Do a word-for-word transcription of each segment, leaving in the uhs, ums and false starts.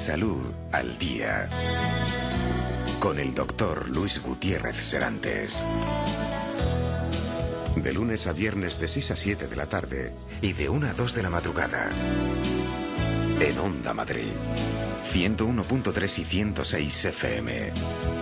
Salud al Día, con el doctor Luis Gutiérrez Serantes. De lunes a viernes de seis a siete de la tarde y de una a dos de la madrugada. En Onda Madrid, ciento uno punto tres y ciento seis F M.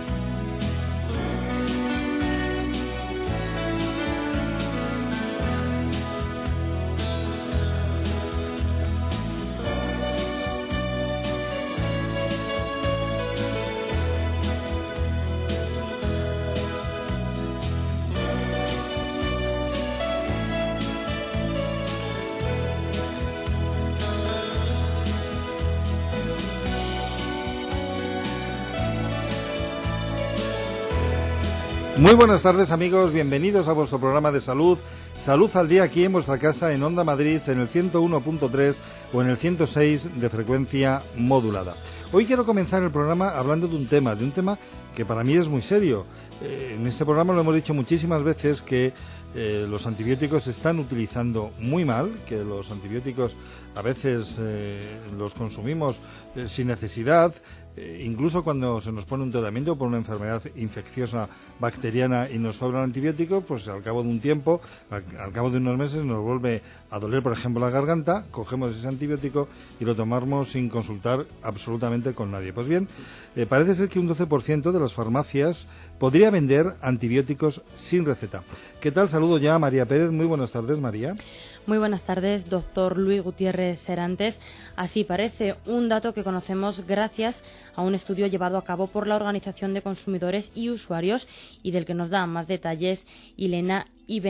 Muy buenas tardes, amigos, bienvenidos a vuestro programa de salud, Salud al Día, aquí en vuestra casa en Onda Madrid, en el ciento uno punto tres o en el ciento seis de frecuencia modulada. Hoy quiero comenzar el programa hablando de un tema, de un tema que para mí es muy serio. Eh, en este programa lo hemos dicho muchísimas veces que eh, los antibióticos se están utilizando muy mal, que los antibióticos a veces eh, los consumimos eh, sin necesidad. Eh, incluso cuando se nos pone un tratamiento por una enfermedad infecciosa bacteriana y nos sobra el antibiótico, pues al cabo de un tiempo, al, al cabo de unos meses, nos vuelve a doler, por ejemplo, la garganta, cogemos ese antibiótico y lo tomamos sin consultar absolutamente con nadie. Pues bien, eh, parece ser que un doce por ciento de las farmacias podría vender antibióticos sin receta. ¿Qué tal? Saludo ya a María Pérez. Muy buenas tardes, María. Muy buenas tardes, doctor Luis Gutiérrez Serantes. Así parece, un dato que conocemos gracias a un estudio llevado a cabo por la Organización de Consumidores y Usuarios y del que nos da más detalles Ilena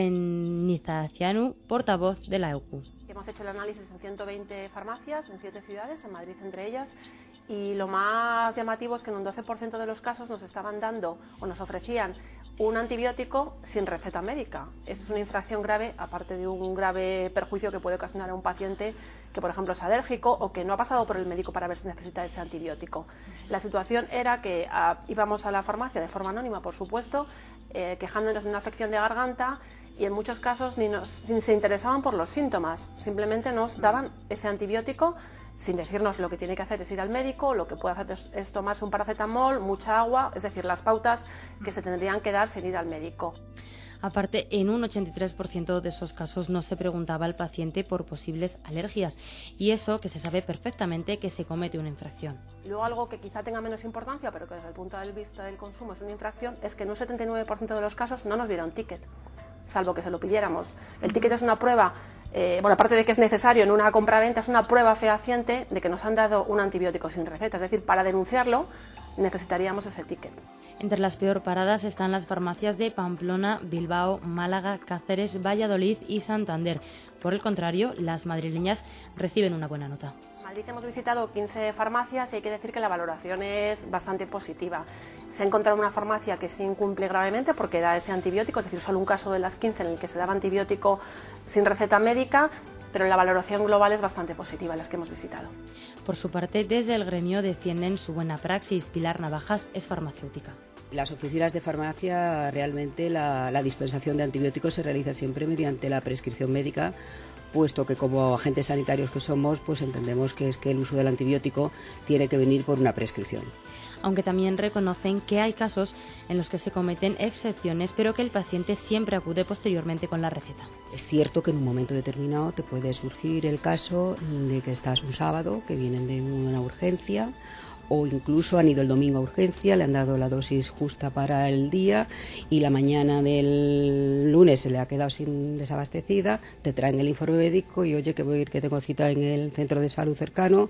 Ibenizazianu, portavoz de la E U C U. Hemos hecho el análisis en ciento veinte farmacias en siete ciudades, en Madrid entre ellas, y lo más llamativo es que en un doce por ciento de los casos nos estaban dando o nos ofrecían un antibiótico sin receta médica. Esto es una infracción grave, aparte de un grave perjuicio que puede ocasionar a un paciente que, por ejemplo, es alérgico o que no ha pasado por el médico para ver si necesita ese antibiótico. La situación era que a, íbamos a la farmacia de forma anónima, por supuesto, eh, quejándonos de una afección de garganta, y en muchos casos ni, nos, ni se interesaban por los síntomas, simplemente nos daban ese antibiótico sin decirnos lo que tiene que hacer es ir al médico, lo que puede hacer es, es tomarse un paracetamol, mucha agua, es decir, las pautas que se tendrían que dar sin ir al médico. Aparte, en un ochenta y tres por ciento de esos casos no se preguntaba al paciente por posibles alergias, y eso que se sabe perfectamente que se comete una infracción. Luego, algo que quizá tenga menos importancia, pero que desde el punto de vista del consumo es una infracción, es que en un setenta y nueve por ciento de los casos no nos dieron ticket, salvo que se lo pidiéramos. El ticket es una prueba, eh, bueno, aparte de que es necesario en una compraventa, es una prueba fehaciente de que nos han dado un antibiótico sin receta. Es decir, para denunciarlo necesitaríamos ese ticket. Entre las peor paradas están las farmacias de Pamplona, Bilbao, Málaga, Cáceres, Valladolid y Santander. Por el contrario, las madrileñas reciben una buena nota. En Madrid hemos visitado quince farmacias y hay que decir que la valoración es bastante positiva. Se ha encontrado una farmacia que sí incumple gravemente porque da ese antibiótico, es decir, solo un caso de las quince en el que se daba antibiótico sin receta médica, pero la valoración global es bastante positiva en las que hemos visitado. Por su parte, desde el gremio defienden su buena praxis. Pilar Navajas es farmacéutica. Las oficinas de farmacia, realmente la, la dispensación de antibióticos se realiza siempre mediante la prescripción médica, puesto que como agentes sanitarios que somos, pues entendemos que es que el uso del antibiótico tiene que venir por una prescripción. Aunque también reconocen que hay casos en los que se cometen excepciones, pero que el paciente siempre acude posteriormente con la receta. Es cierto que en un momento determinado te puede surgir el caso de que estás un sábado, que vienen de una urgencia, o incluso han ido el domingo a urgencia, le han dado la dosis justa para el día y la mañana del lunes se le ha quedado sin desabastecida, te traen el informe médico y oye que voy a ir, que tengo cita en el centro de salud cercano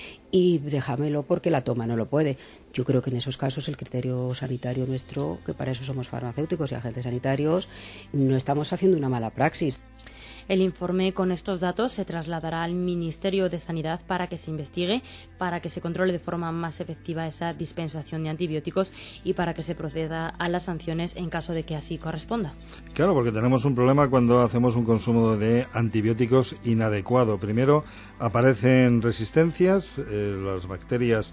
y déjamelo porque la toma no lo puede. Yo creo que en esos casos el criterio sanitario nuestro, que para eso somos farmacéuticos y agentes sanitarios, no estamos haciendo una mala praxis. El informe con estos datos se trasladará al Ministerio de Sanidad para que se investigue, para que se controle de forma más efectiva esa dispensación de antibióticos y para que se proceda a las sanciones en caso de que así corresponda. Claro, porque tenemos un problema cuando hacemos un consumo de antibióticos inadecuado. Primero aparecen resistencias, eh, las bacterias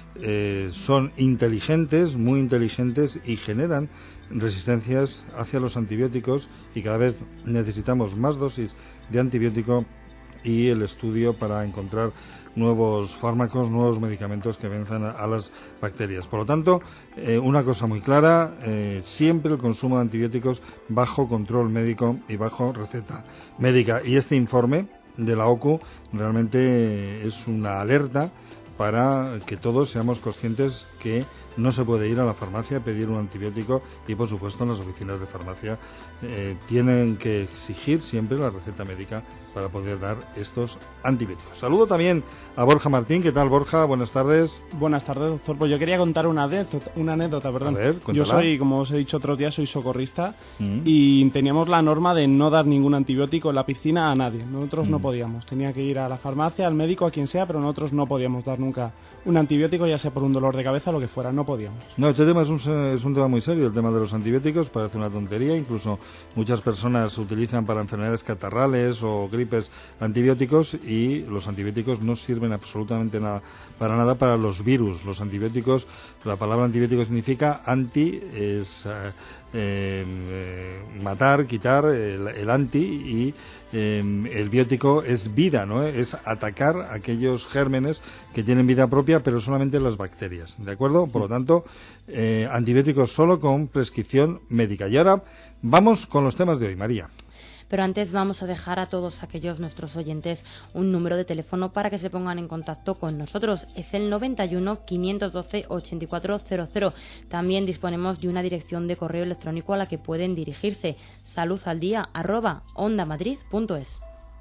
eh, son inteligentes, muy inteligentes y generan resistencias hacia los antibióticos y cada vez necesitamos más dosis de antibiótico y el estudio para encontrar nuevos fármacos, nuevos medicamentos que venzan a, a las bacterias. Por lo tanto, eh, una cosa muy clara, eh, siempre el consumo de antibióticos bajo control médico y bajo receta médica. Y este informe de la O C U realmente es una alerta para que todos seamos conscientes que no se puede ir a la farmacia a pedir un antibiótico y, por supuesto, en las oficinas de farmacia eh, tienen que exigir siempre la receta médica para poder dar estos antibióticos. Saludo también a Borja Martín. ¿Qué tal, Borja? Buenas tardes. Buenas tardes, doctor. Pues yo quería contar una anécdota, una anécdota perdón. A ver, cuéntala. Yo soy, como os he dicho otros días, soy socorrista mm. y teníamos la norma de no dar ningún antibiótico en la piscina a nadie. Nosotros mm. no podíamos. Tenía que ir a la farmacia, al médico, a quien sea, pero nosotros no podíamos dar nunca un antibiótico, ya sea por un dolor de cabeza o lo que fuera. No podíamos. No, este tema es un, es un tema muy serio, el tema de los antibióticos. Parece una tontería. Incluso muchas personas utilizan para enfermedades catarrales o gripes antibióticos y los antibióticos no sirven absolutamente nada, para nada para los virus. Los antibióticos, la palabra antibiótico significa anti, es eh, eh, matar, quitar, el, el anti, y eh, el biótico es vida, ¿no? Es atacar aquellos gérmenes que tienen vida propia, pero solamente las bacterias, ¿de acuerdo? Por lo tanto, eh, antibióticos solo con prescripción médica. Y ahora vamos con los temas de hoy, María. Pero antes vamos a dejar a todos aquellos nuestros oyentes un número de teléfono para que se pongan en contacto con nosotros. Es el noventa y uno, quinientos doce, ochenta y cuatro cero cero. También disponemos de una dirección de correo electrónico a la que pueden dirigirse: saludaldía arroba ondamadrid punto es.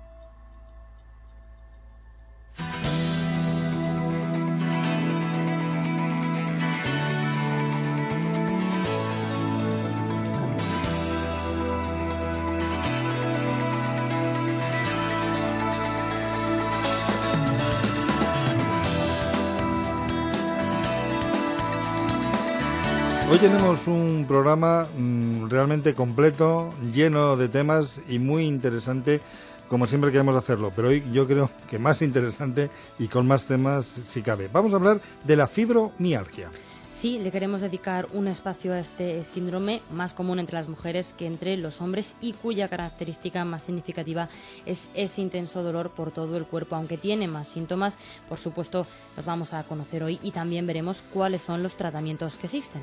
Hoy tenemos un programa mmm, realmente completo, lleno de temas y muy interesante, como siempre queremos hacerlo, pero hoy yo creo que más interesante y con más temas si cabe. Vamos a hablar de la fibromialgia. Sí, le queremos dedicar un espacio a este síndrome más común entre las mujeres que entre los hombres y cuya característica más significativa es ese intenso dolor por todo el cuerpo. Aunque tiene más síntomas, por supuesto, los vamos a conocer hoy y también veremos cuáles son los tratamientos que existen.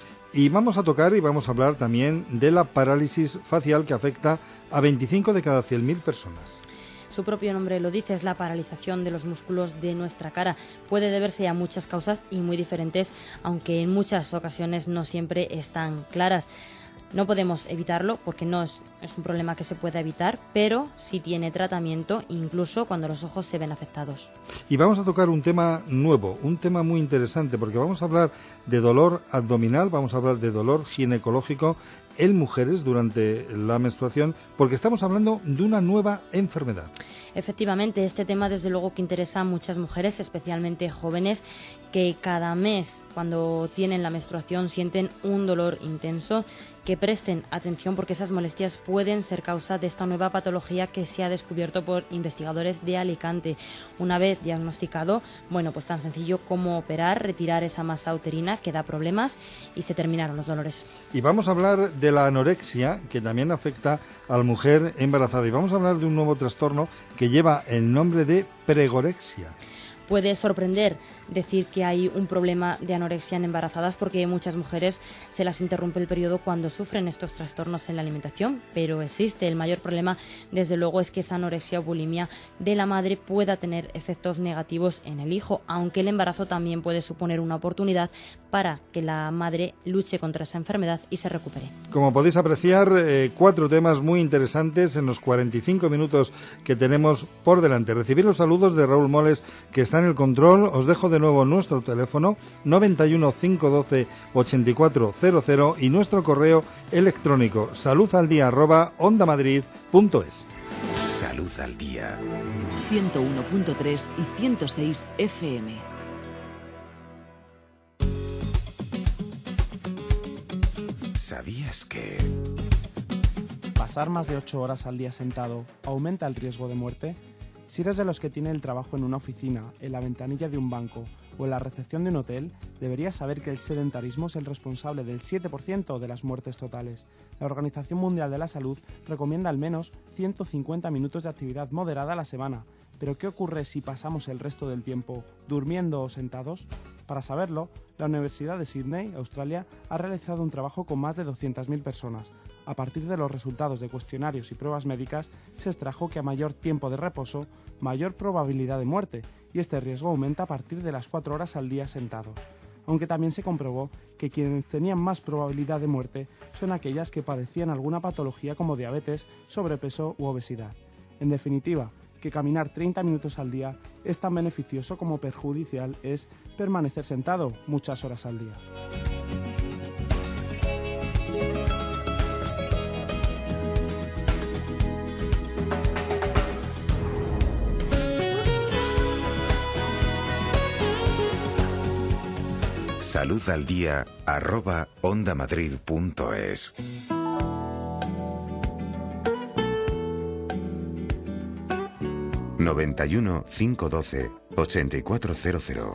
Y vamos a tocar y vamos a hablar también de la parálisis facial, que afecta a veinticinco de cada cien mil personas. Su propio nombre lo dice, es la paralización de los músculos de nuestra cara. Puede deberse a muchas causas y muy diferentes, aunque en muchas ocasiones no siempre están claras. No podemos evitarlo porque no es, es un problema que se pueda evitar, pero sí tiene tratamiento, incluso cuando los ojos se ven afectados. Y vamos a tocar un tema nuevo, un tema muy interesante, porque vamos a hablar de dolor abdominal, vamos a hablar de dolor ginecológico en mujeres durante la menstruación, porque estamos hablando de una nueva enfermedad. Efectivamente, este tema desde luego que interesa a muchas mujeres, especialmente jóvenes, que cada mes cuando tienen la menstruación sienten un dolor intenso, que presten atención porque esas molestias pueden ser causa de esta nueva patología que se ha descubierto por investigadores de Alicante. Una vez diagnosticado, bueno, pues tan sencillo como operar, retirar esa masa uterina que da problemas y se terminaron los dolores. Y vamos a hablar de la anorexia, que también afecta a la mujer embarazada, y vamos a hablar de un nuevo trastorno que lleva el nombre de pregorexia. Puede sorprender decir que hay un problema de anorexia en embarazadas porque muchas mujeres se las interrumpe el periodo cuando sufren estos trastornos en la alimentación, pero existe. El mayor problema, desde luego, es que esa anorexia o bulimia de la madre pueda tener efectos negativos en el hijo, aunque el embarazo también puede suponer una oportunidad para que la madre luche contra esa enfermedad y se recupere. Como podéis apreciar, eh, cuatro temas muy interesantes en los cuarenta y cinco minutos que tenemos por delante. Recibir los saludos de Raúl Moles, que está en el control. Os dejo de nuevo nuestro teléfono noventa y uno, quinientos doce, ochenta y cuatro cero cero y nuestro correo electrónico saludaldía arroba ondamadrid punto es. Salud al día. ciento uno punto tres y ciento seis F M. ¿Sabías que pasar más de ocho horas al día sentado aumenta el riesgo de muerte? Si eres de los que tiene el trabajo en una oficina, en la ventanilla de un banco o en la recepción de un hotel, deberías saber que el sedentarismo es el responsable del siete por ciento de las muertes totales. La Organización Mundial de la Salud recomienda al menos ciento cincuenta minutos de actividad moderada a la semana. Pero ¿qué ocurre si pasamos el resto del tiempo durmiendo o sentados? Para saberlo, la Universidad de Sydney, Australia, ha realizado un trabajo con más de doscientas mil personas. A partir de los resultados de cuestionarios y pruebas médicas, se extrajo que a mayor tiempo de reposo, mayor probabilidad de muerte, y este riesgo aumenta a partir de las cuatro horas al día sentados. Aunque también se comprobó que quienes tenían más probabilidad de muerte son aquellas que padecían alguna patología como diabetes, sobrepeso u obesidad. En definitiva, que caminar treinta minutos al día es tan beneficioso como perjudicial es permanecer sentado muchas horas al día. Salud al día arroba ondamadrid.es. noventa y uno, cinco doce, ochenta y cuatro cero cero.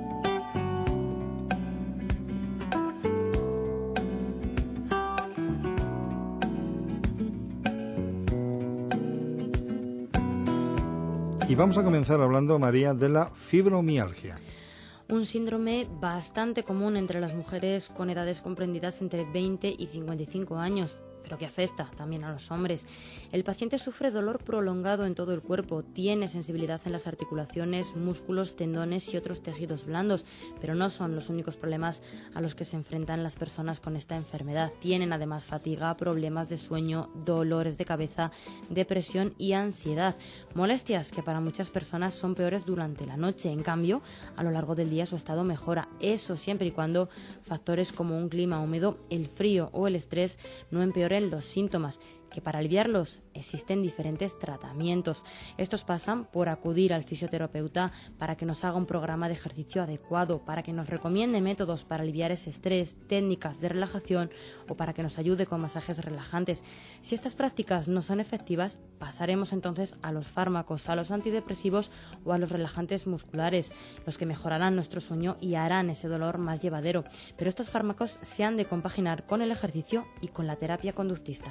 Y vamos a comenzar hablando, María, de la fibromialgia. Un síndrome bastante común entre las mujeres con edades comprendidas entre veinte y cincuenta y cinco años, pero que afecta también a los hombres. El paciente sufre dolor prolongado en todo el cuerpo, tiene sensibilidad en las articulaciones, músculos, tendones y otros tejidos blandos, pero no son los únicos problemas a los que se enfrentan las personas con esta enfermedad. Tienen además fatiga, problemas de sueño, dolores de cabeza, depresión y ansiedad. Molestias que para muchas personas son peores durante la noche. En cambio, a lo largo del día su estado mejora. Eso siempre y cuando factores como un clima húmedo, el frío o el estrés no empeoren los síntomas, que para aliviarlos existen diferentes tratamientos. Estos pasan por acudir al fisioterapeuta para que nos haga un programa de ejercicio adecuado, para que nos recomiende métodos para aliviar ese estrés, técnicas de relajación o para que nos ayude con masajes relajantes. Si estas prácticas no son efectivas, pasaremos entonces a los fármacos, a los antidepresivos o a los relajantes musculares, los que mejorarán nuestro sueño y harán ese dolor más llevadero. Pero estos fármacos se han de compaginar con el ejercicio y con la terapia conductista.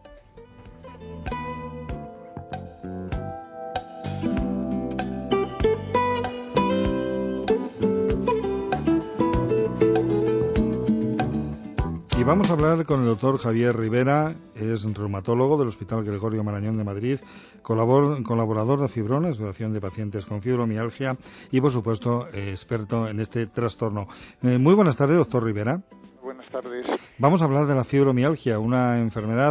Y vamos a hablar con el doctor Javier Rivera, es reumatólogo del Hospital Gregorio Marañón de Madrid, colabor, colaborador de Fibrona, Asociación de Pacientes con Fibromialgia y, por supuesto, eh, experto en este trastorno. Eh, muy buenas tardes, doctor Rivera. Buenas tardes. Vamos a hablar de la fibromialgia, una enfermedad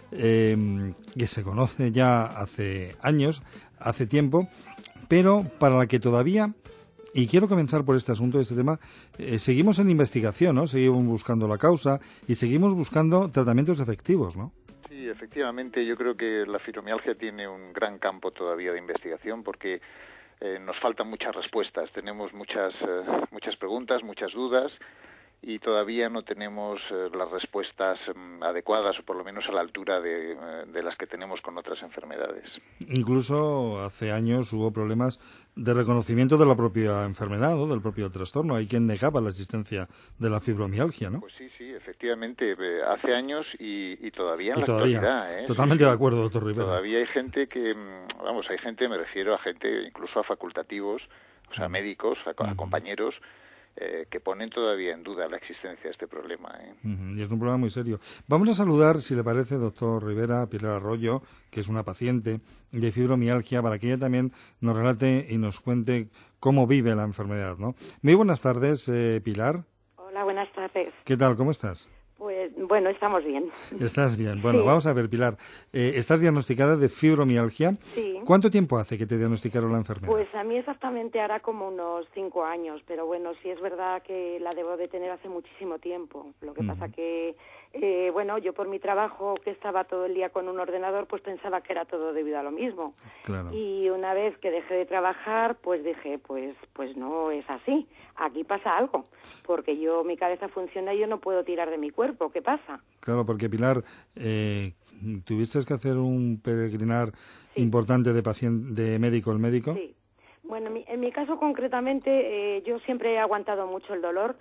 eh, que se conoce ya hace años, hace tiempo, pero para la que todavía... Y quiero comenzar por este asunto, este tema. Eh, seguimos en investigación, ¿no? Seguimos buscando la causa y seguimos buscando tratamientos efectivos, ¿no? Sí, efectivamente. Yo creo que la fibromialgia tiene un gran campo todavía de investigación porque eh, nos faltan muchas respuestas. Tenemos muchas eh, muchas preguntas, muchas dudas y todavía no tenemos eh, las respuestas eh, adecuadas o por lo menos a la altura de, eh, de las que tenemos con otras enfermedades. Incluso hace años hubo problemas de reconocimiento de la propia enfermedad, ¿no? Del propio trastorno. Hay quien negaba la existencia de la fibromialgia, ¿no? Pues sí, sí, efectivamente, eh, hace años y, y todavía en y la todavía. actualidad. ¿eh? Totalmente sí, de acuerdo, doctor Rivera. Todavía hay gente que, vamos, hay gente, me refiero a gente, incluso a facultativos, o sea, médicos, a, a compañeros, Eh, que ponen todavía en duda la existencia de este problema. ¿eh? Uh-huh. Y es un problema muy serio. Vamos a saludar, si le parece, doctor Rivera, a Pilar Arroyo, que es una paciente de fibromialgia, para que ella también nos relate y nos cuente cómo vive la enfermedad, ¿no? Muy buenas tardes, eh, Pilar. Hola, buenas tardes. ¿Qué tal? ¿Cómo estás? Pues, bueno, estamos bien. ¿Estás bien? Bueno, sí. Vamos a ver, Pilar. Eh, ¿Estás diagnosticada de fibromialgia? Sí. ¿Cuánto tiempo hace que te diagnosticaron la enfermedad? Pues a mí exactamente hará como unos cinco años, pero bueno, sí es verdad que la debo de tener hace muchísimo tiempo. Lo que uh-huh. pasa que, eh, bueno, yo por mi trabajo, que estaba todo el día con un ordenador, pues pensaba que era todo debido a lo mismo. Claro. Y una vez que dejé de trabajar, pues dije, pues, pues no es así. Aquí pasa algo, porque yo, mi cabeza funciona y yo no puedo tirar de mi cuerpo. ¿Qué pasa? Claro, porque Pilar, eh, tuviste que hacer un peregrinar sí. importante de paciente, de médico al médico. Sí, Bueno, en mi, en mi caso concretamente, eh, yo siempre he aguantado mucho el dolor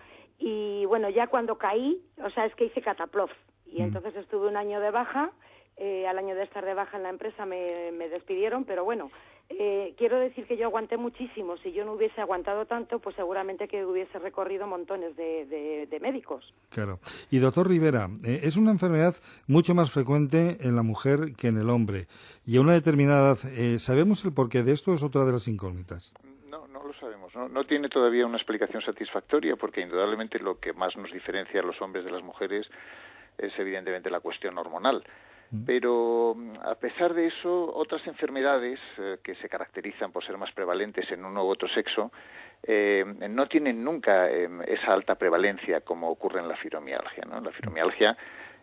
y bueno, ya cuando caí, o sea, es que hice cataplof y mm. entonces estuve un año de baja, eh, al año de estar de baja en la empresa me, me despidieron, pero bueno, eh, quiero decir que yo aguanté muchísimo. Si yo no hubiese aguantado tanto, pues seguramente que hubiese recorrido montones de, de, de médicos. Claro. Y doctor Rivera, eh, es una enfermedad mucho más frecuente en la mujer que en el hombre. Y a una determinada edad, eh, ¿sabemos el porqué de esto? Es otra de las incógnitas. No, no lo sabemos. No, no tiene todavía una explicación satisfactoria, porque indudablemente lo que más nos diferencia a los hombres de las mujeres es evidentemente la cuestión hormonal. Pero a pesar de eso, otras enfermedades eh, que se caracterizan por ser más prevalentes en uno u otro sexo eh, no tienen nunca eh, esa alta prevalencia como ocurre en la fibromialgia, ¿no? La fibromialgia,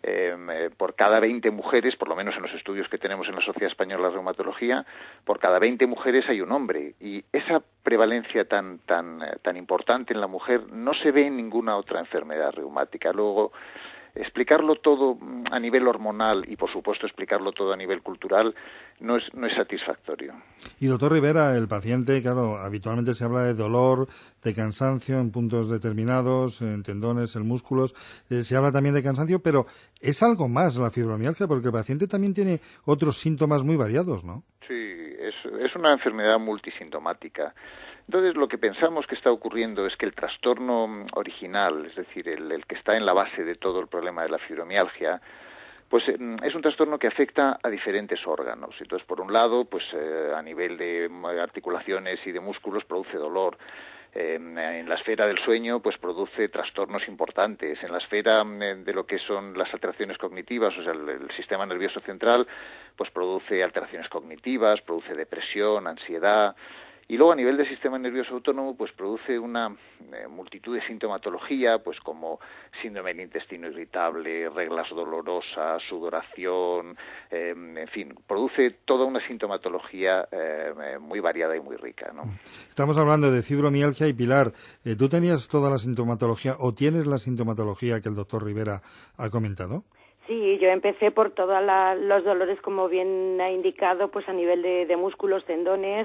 eh, por cada veinte mujeres, por lo menos en los estudios que tenemos en la Sociedad Española de Reumatología, por cada veinte mujeres hay un hombre. Y esa prevalencia tan, tan, tan importante en la mujer no se ve en ninguna otra enfermedad reumática. Luego, explicarlo todo a nivel hormonal y, por supuesto, explicarlo todo a nivel cultural no es, no es satisfactorio. Y, doctor Rivera, el paciente, claro, habitualmente se habla de dolor, de cansancio en puntos determinados, en tendones, en músculos, eh, se habla también de cansancio, pero es algo más la fibromialgia, porque el paciente también tiene otros síntomas muy variados, ¿no? Sí, es, es una enfermedad multisintomática. Entonces, lo que pensamos que está ocurriendo es que el trastorno original, es decir, el, el que está en la base de todo el problema de la fibromialgia, pues es un trastorno que afecta a diferentes órganos. Entonces, por un lado, pues eh, a nivel de articulaciones y de músculos produce dolor. Eh, en la esfera del sueño, pues produce trastornos importantes. En la esfera eh, de lo que son las alteraciones cognitivas, o sea, el, el sistema nervioso central, pues produce alteraciones cognitivas, produce depresión, ansiedad. Y luego a nivel del sistema nervioso autónomo pues produce una eh, multitud de sintomatología, pues como síndrome del intestino irritable, reglas dolorosas, sudoración, eh, en fin, produce toda una sintomatología eh, muy variada y muy rica, ¿no? Estamos hablando de fibromialgia y Pilar, eh, ¿tú tenías toda la sintomatología o tienes la sintomatología que el doctor Rivera ha comentado? Sí, yo empecé por todos los dolores, como bien ha indicado, pues a nivel de, de músculos, tendones,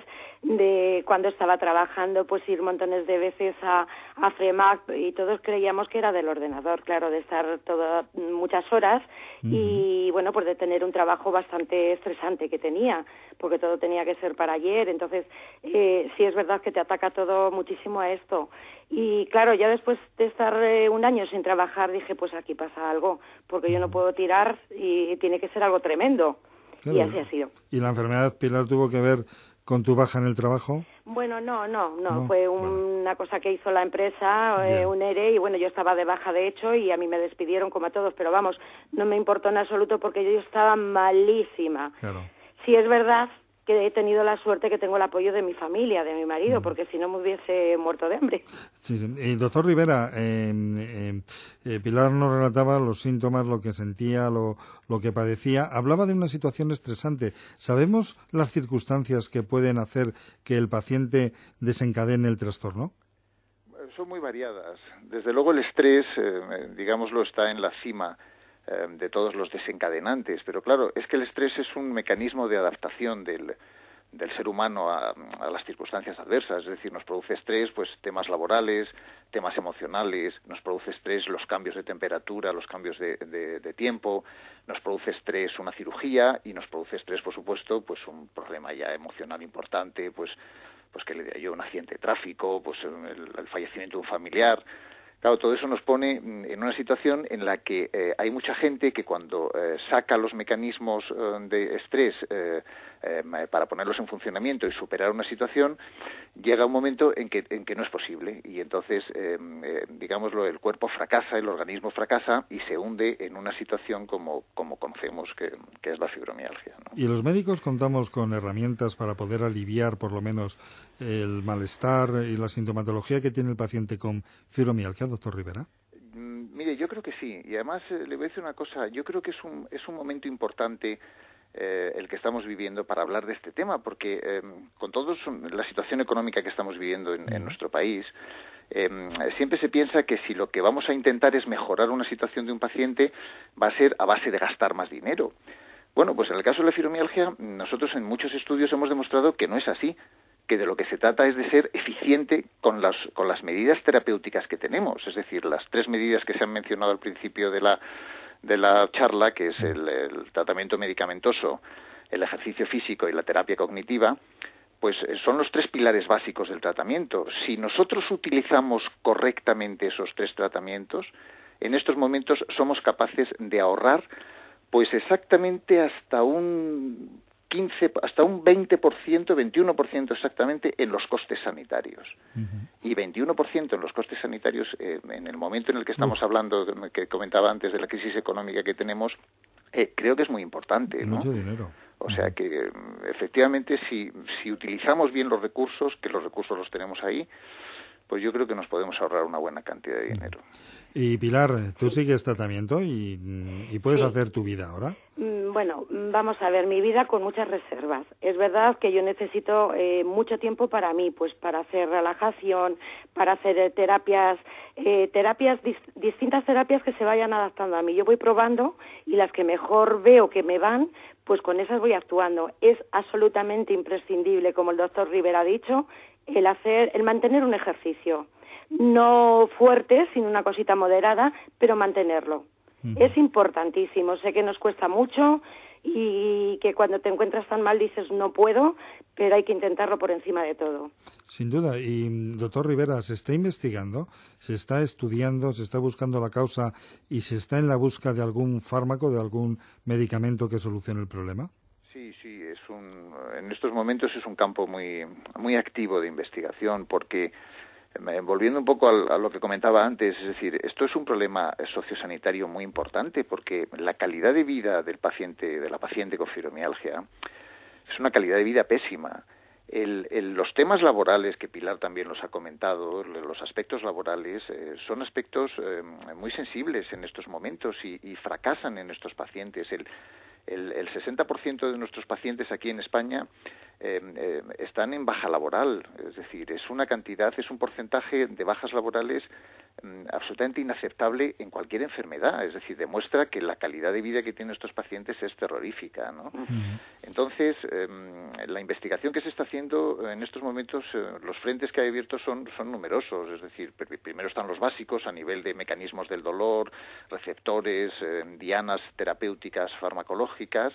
de cuando estaba trabajando, pues ir montones de veces a, a FREMAC y todos creíamos que era del ordenador, claro, de estar todas muchas horas uh-huh. y bueno, pues de tener un trabajo bastante estresante que tenía, porque todo tenía que ser para ayer, entonces eh, sí es verdad que te ataca todo muchísimo a esto. Y claro, ya después de estar eh, un año sin trabajar dije, pues aquí pasa algo, porque yo no puedo tirar y tiene que ser algo tremendo. Claro. Y así ha sido. ¿Y la enfermedad, Pilar, tuvo que ver con tu baja en el trabajo? Bueno, no, no, no, no. Fue un, bueno. una cosa que hizo la empresa, eh, un E R E, y bueno, yo estaba de baja de hecho y a mí me despidieron como a todos, pero vamos, no me importó en absoluto porque yo estaba malísima. Claro. Sí es verdad que he tenido la suerte que tengo el apoyo de mi familia, de mi marido, mm. porque si no me hubiese muerto de hambre. Sí, sí. Y doctor Rivera, eh, eh, eh, Pilar nos relataba los síntomas, lo que sentía, lo, lo que padecía. Hablaba de una situación estresante. ¿Sabemos las circunstancias que pueden hacer que el paciente desencadene el trastorno? Son muy variadas. Desde luego el estrés, eh, digámoslo, está en la cima de todos los desencadenantes, pero claro, es que el estrés es un mecanismo de adaptación del, del ser humano a, a las circunstancias adversas, es decir, nos produce estrés, pues temas laborales, temas emocionales, nos produce estrés los cambios de temperatura, los cambios de, de, de tiempo, nos produce estrés una cirugía y nos produce estrés, por supuesto, pues un problema ya emocional importante, pues, pues que le diría yo, un accidente de tráfico, pues el, el fallecimiento de un familiar. Claro, todo eso nos pone en una situación en la que eh, hay mucha gente que cuando eh, saca los mecanismos eh, de estrés eh, eh, para ponerlos en funcionamiento y superar una situación, llega un momento en que, en que no es posible y entonces, eh, eh, digámoslo, el cuerpo fracasa, el organismo fracasa y se hunde en una situación como, como conocemos que, que es la fibromialgia, ¿no? ¿Y los médicos contamos con herramientas para poder aliviar por lo menos el malestar y la sintomatología que tiene el paciente con fibromialgia, doctor Rivera? Mire, yo creo que sí, y además eh, le voy a decir una cosa, yo creo que es un, es un momento importante eh, el que estamos viviendo para hablar de este tema, porque eh, con toda la situación económica que estamos viviendo en, en nuestro país, eh, siempre se piensa que si lo que vamos a intentar es mejorar una situación de un paciente, va a ser a base de gastar más dinero. Bueno, pues en el caso de la fibromialgia, nosotros en muchos estudios hemos demostrado que no es así, que de lo que se trata es de ser eficiente con las, con las medidas terapéuticas que tenemos, es decir, las tres medidas que se han mencionado al principio de la, de la charla, que es el, el tratamiento medicamentoso, el ejercicio físico y la terapia cognitiva, pues son los tres pilares básicos del tratamiento. Si nosotros utilizamos correctamente esos tres tratamientos, en estos momentos somos capaces de ahorrar pues exactamente hasta un quince, hasta un veinte por ciento, veintiuno por ciento exactamente en los costes sanitarios. Uh-huh. Y veintiuno por ciento en los costes sanitarios, eh, en el momento en el que estamos uh-huh. hablando, que comentaba antes, de la crisis económica que tenemos, eh, creo que es muy importante, ¿no? Mucho dinero. O sea que, efectivamente, si, si utilizamos bien los recursos, que los recursos los tenemos ahí, pues yo creo que nos podemos ahorrar una buena cantidad de dinero. Y Pilar, tú sigues tratamiento y, y puedes sí. hacer tu vida ahora. Bueno, vamos a ver, mi vida con muchas reservas. Es verdad que yo necesito eh, mucho tiempo para mí, pues para hacer relajación, para hacer eh, terapias, eh, terapias dis, distintas terapias que se vayan adaptando a mí. Yo voy probando y las que mejor veo que me van, pues con esas voy actuando. Es absolutamente imprescindible, como el doctor Rivera ha dicho, el hacer, el mantener un ejercicio. No fuerte, sino una cosita moderada, pero mantenerlo. Uh-huh. Es importantísimo. Sé que nos cuesta mucho y que cuando te encuentras tan mal dices no puedo, pero hay que intentarlo por encima de todo. Sin duda. Y, doctor Rivera, ¿se está investigando, se está estudiando, se está buscando la causa y se está en la busca de algún fármaco, de algún medicamento que solucione el problema? Sí, sí, es un, en estos momentos es un campo muy, muy activo de investigación, porque volviendo un poco a lo que comentaba antes, es decir, esto es un problema sociosanitario muy importante, porque la calidad de vida del paciente, de la paciente con fibromialgia, es una calidad de vida pésima. El, el, los temas laborales, que Pilar también los ha comentado, los aspectos laborales, eh, son aspectos eh, muy sensibles en estos momentos y, y fracasan en estos pacientes. El, el, el sesenta por ciento de nuestros pacientes aquí en España Eh, eh, están en baja laboral, es decir, es una cantidad, es un porcentaje de bajas laborales eh, absolutamente inaceptable en cualquier enfermedad, es decir, demuestra que la calidad de vida que tienen estos pacientes es terrorífica, ¿no? Uh-huh. Entonces, eh, la investigación que se está haciendo en estos momentos, eh, los frentes que hay abiertos son, son numerosos, es decir, pr- primero están los básicos a nivel de mecanismos del dolor, receptores, eh, dianas terapéuticas farmacológicas.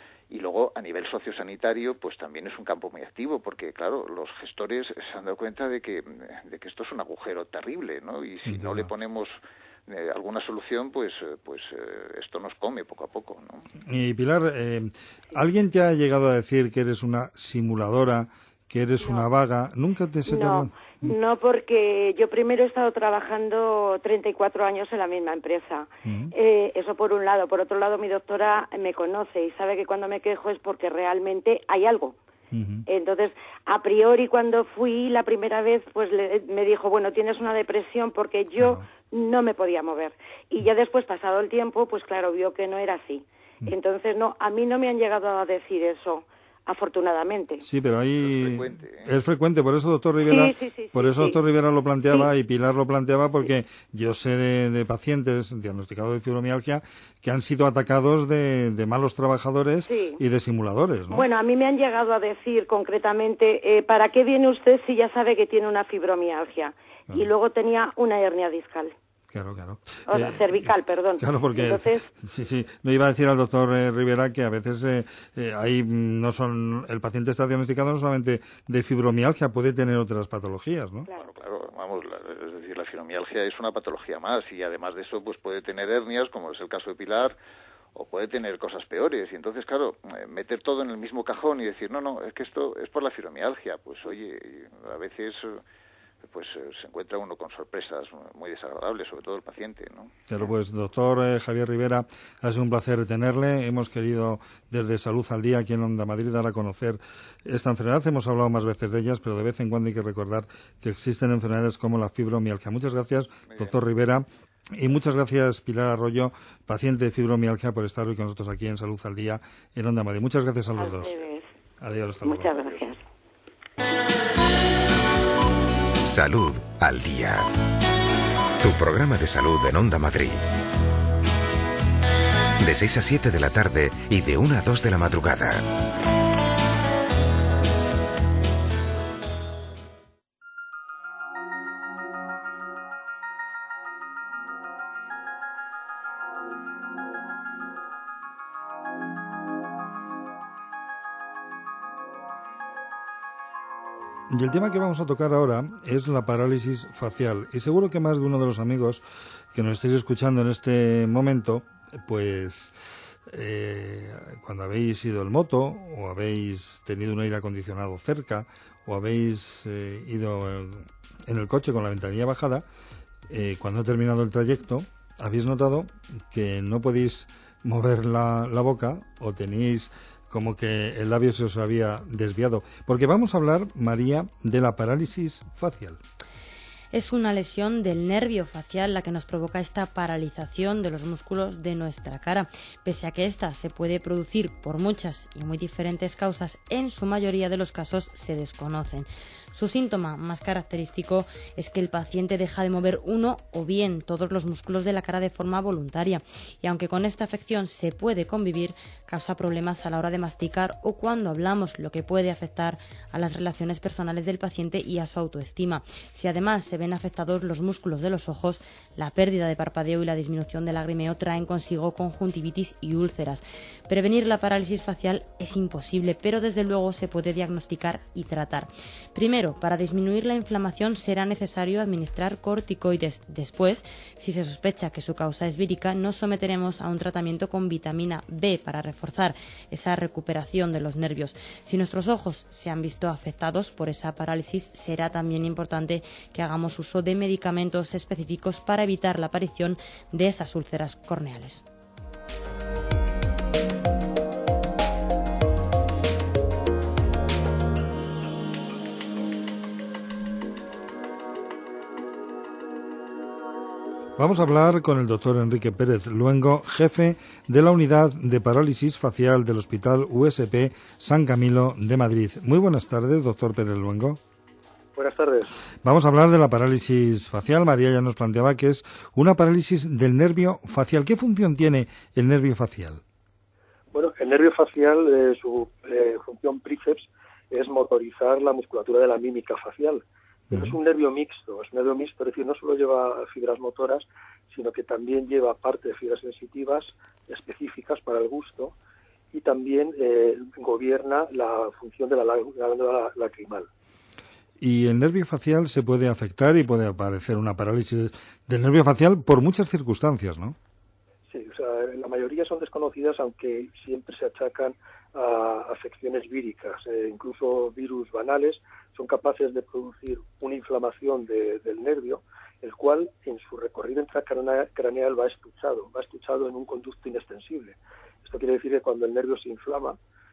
Y luego, a nivel sociosanitario, pues también es un campo muy activo, porque, claro, los gestores se han dado cuenta de que, de que esto es un agujero terrible, ¿no? Y si no le ponemos eh, alguna solución, pues, pues eh, esto nos come poco a poco, ¿no? Y Pilar, eh, ¿alguien te ha llegado a decir que eres una simuladora, que eres no. una vaga? ¿Nunca te se te no. No, porque yo primero he estado trabajando treinta y cuatro años en la misma empresa. Uh-huh. Eh, eso por un lado. Por otro lado, mi doctora me conoce y sabe que cuando me quejo es porque realmente hay algo. Uh-huh. Entonces, a priori, cuando fui la primera vez, pues le, me dijo, bueno, tienes una depresión, porque yo uh-huh. no me podía mover. Y ya después, pasado el tiempo, pues claro, vio que no era así. Uh-huh. Entonces, no, a mí no me han llegado a decir eso. Afortunadamente. Sí, pero ahí es frecuente, ¿eh? es frecuente, por eso doctor Rivera, sí, sí, sí, por sí, eso sí. doctor Rivera lo planteaba sí. y Pilar lo planteaba, porque sí. yo sé de, de pacientes diagnosticados de fibromialgia que han sido atacados de, de malos trabajadores sí. y de simuladores, ¿no? Bueno, a mí me han llegado a decir concretamente, eh, ¿para qué viene usted si ya sabe que tiene una fibromialgia? Claro. Y luego tenía una hernia discal. Claro, claro. O sea, eh, cervical, perdón. Claro, porque Entonces... sí, sí. No iba a decir al doctor eh, Rivera que a veces eh, eh, ahí no son el paciente está diagnosticado no solamente de fibromialgia, puede tener otras patologías, ¿no? Claro, claro. Vamos, la, es decir, la fibromialgia es una patología más y además de eso, pues puede tener hernias, como es el caso de Pilar, o puede tener cosas peores. Y entonces, claro, meter todo en el mismo cajón y decir, no, no, es que esto es por la fibromialgia. Pues oye, a veces pues eh, se encuentra uno con sorpresas muy desagradables, sobre todo el paciente, ¿no? Claro, pues doctor eh, Javier Rivera, ha sido un placer tenerle. Hemos querido desde Salud al Día aquí en Onda Madrid dar a conocer esta enfermedad. Hemos hablado más veces de ellas, pero de vez en cuando hay que recordar que existen enfermedades como la fibromialgia. Muchas gracias, doctor Rivera. Y muchas gracias, Pilar Arroyo, paciente de fibromialgia, por estar hoy con nosotros aquí en Salud al Día en Onda Madrid. Muchas gracias a los dos. Adiós, hasta luego. Muchas gracias. Salud al Día. Tu programa de salud en Onda Madrid. De seis a siete de la tarde y de una a dos de la madrugada. Y el tema que vamos a tocar ahora es la parálisis facial. Y seguro que más de uno de los amigos que nos estáis escuchando en este momento, pues eh, cuando habéis ido en moto o habéis tenido un aire acondicionado cerca o habéis eh, ido en, en el coche con la ventanilla bajada, eh, cuando ha terminado el trayecto, habéis notado que no podéis mover la, la boca o tenéis como que el labio se os había desviado. Porque vamos a hablar, María, de la parálisis facial. Es una lesión del nervio facial la que nos provoca esta paralización de los músculos de nuestra cara. Pese a que esta se puede producir por muchas y muy diferentes causas, en su mayoría de los casos se desconocen. Su síntoma más característico es que el paciente deja de mover uno o bien todos los músculos de la cara de forma voluntaria, y aunque con esta afección se puede convivir, causa problemas a la hora de masticar o cuando hablamos, lo que puede afectar a las relaciones personales del paciente y a su autoestima. Si además se ven afectados los músculos de los ojos, la pérdida de parpadeo y la disminución del lagrimeo traen consigo conjuntivitis y úlceras. Prevenir la parálisis facial es imposible, pero desde luego se puede diagnosticar y tratar. Primero, para disminuir la inflamación será necesario administrar corticoides. Después, si se sospecha que su causa es vírica, nos someteremos a un tratamiento con vitamina B para reforzar esa recuperación de los nervios. Si nuestros ojos se han visto afectados por esa parálisis, será también importante que hagamos uso de medicamentos específicos para evitar la aparición de esas úlceras corneales. Vamos a hablar con el doctor Enrique Pérez Luengo, jefe de la unidad de parálisis facial del Hospital U S P San Camilo de Madrid. Muy buenas tardes, doctor Pérez Luengo. Buenas tardes. Vamos a hablar de la parálisis facial. María ya nos planteaba que es una parálisis del nervio facial. ¿Qué función tiene el nervio facial? Bueno, el nervio facial, eh, su eh, función tríceps es motorizar la musculatura de la mímica facial. Pero es un nervio mixto, es un nervio mixto, es decir, no solo lleva fibras motoras, sino que también lleva parte de fibras sensitivas específicas para el gusto y también eh, gobierna la función de la glándula lacrimal. Y el nervio facial se puede afectar y puede aparecer una parálisis del nervio facial por muchas circunstancias, ¿no? Sí, o sea, la mayoría son desconocidas, aunque siempre se achacan a afecciones víricas. Eh, incluso virus banales son capaces de producir una inflamación de, del nervio, el cual en su recorrido intracraneal va estuchado, va estuchado en un conducto inextensible. Esto quiere decir que cuando el nervio se inflama,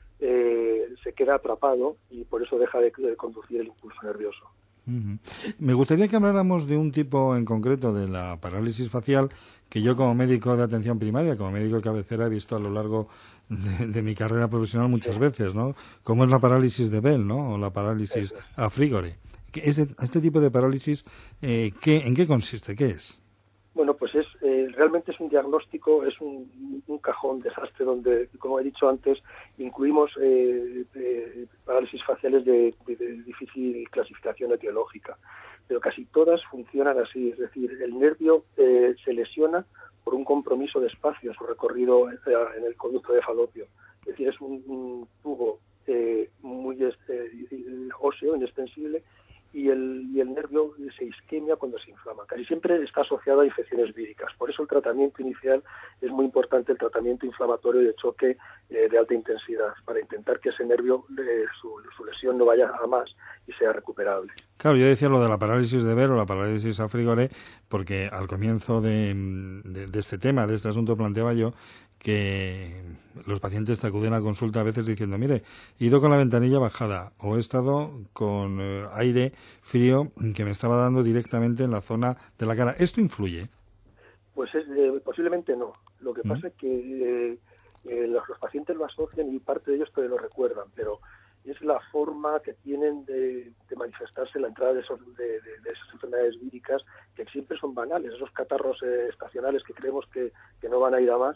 eh, se queda atrapado y por eso deja de, de conducir el impulso nervioso. Uh-huh. Me gustaría que habláramos de un tipo en concreto de la parálisis facial que yo como médico de atención primaria, como médico de cabecera, he visto a lo largo de, de mi carrera profesional muchas sí. veces, ¿no? Como es la parálisis de Bell, ¿no? O la parálisis sí, sí. a Frigore. Este, este tipo de parálisis, eh, ¿qué, ¿en qué consiste? ¿Qué es? Bueno, pues es eh, realmente es un diagnóstico, es un, un cajón desastre donde, como he dicho antes, incluimos eh, eh, parálisis faciales de, de, de difícil clasificación etiológica, pero casi todas funcionan así, es decir, el nervio eh, se lesiona por un compromiso de espacio en su recorrido en, en el conducto de Falopio, es decir, es un, un tubo eh, muy eh, óseo, inextensible, y el, y el nervio se isquemia cuando se inflama. Casi siempre está asociado a infecciones víricas. Por eso el tratamiento inicial es muy importante, el tratamiento inflamatorio de choque eh, de alta intensidad, para intentar que ese nervio, eh, su, su lesión no vaya a más y sea recuperable. Claro, yo decía lo de la parálisis de Bell o la parálisis a Frigore, porque al comienzo de, de, de este tema, de este asunto, planteaba yo que los pacientes te acuden a consulta a veces diciendo, mire, he ido con la ventanilla bajada o he estado con eh, aire frío que me estaba dando directamente en la zona de la cara. ¿Esto influye? Pues es, eh, posiblemente no. Lo que ¿Mm? pasa es que eh, eh, los, los pacientes lo asocian y parte de ellos todavía lo recuerdan, pero es la forma que tienen de, de manifestarse la entrada de, esos, de, de, de esas enfermedades víricas, que siempre son banales, esos catarros eh, estacionales que creemos que, que no van a ir a más,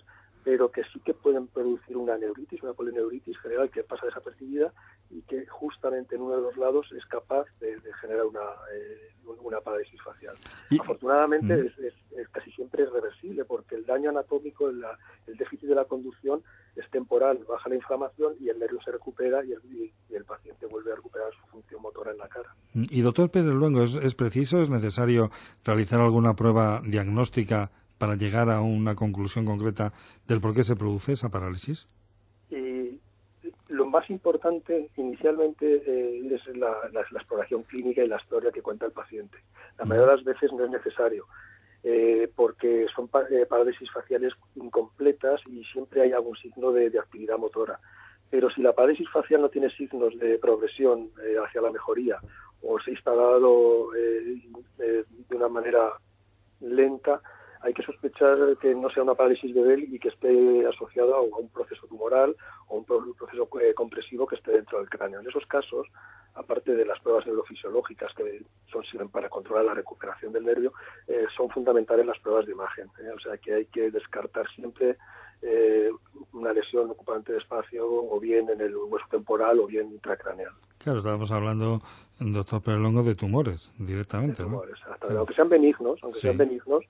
pero que sí que pueden producir una neuritis, una polineuritis general que pasa desapercibida y que justamente en uno de los lados es capaz de, de generar una, eh, una parálisis facial. Y, Afortunadamente ¿Mm? es, es, es casi siempre es reversible, porque el daño anatómico, el, el déficit de la conducción es temporal, baja la inflamación y el nervio se recupera y el, y, y el paciente vuelve a recuperar su función motora en la cara. Y doctor Pérez Luengo, ¿es, es preciso, es necesario realizar alguna prueba diagnóstica para llegar a una conclusión concreta del por qué se produce esa parálisis? Y lo más importante inicialmente eh, es la, la, la exploración clínica y la historia que cuenta el paciente. La mayoría de las veces no es necesario, eh, porque son pa eh, parálisis faciales incompletas y siempre hay algún signo de, de actividad motora. Pero si la parálisis facial no tiene signos de progresión eh, hacia la mejoría o se ha instalado eh, eh, de una manera lenta, hay que sospechar que no sea una parálisis de Bell y que esté asociada a un proceso tumoral o un proceso compresivo que esté dentro del cráneo. En esos casos, aparte de las pruebas neurofisiológicas que son, sirven para controlar la recuperación del nervio, eh, son fundamentales las pruebas de imagen. ¿eh? O sea que hay que descartar siempre eh, una lesión ocupante de espacio o bien en el hueso temporal o bien intracraneal. Claro, estábamos hablando, doctor Pérez Luengo, de tumores directamente. De tumores, ¿no? hasta, claro. Aunque sean benignos, aunque sí. sean benignos,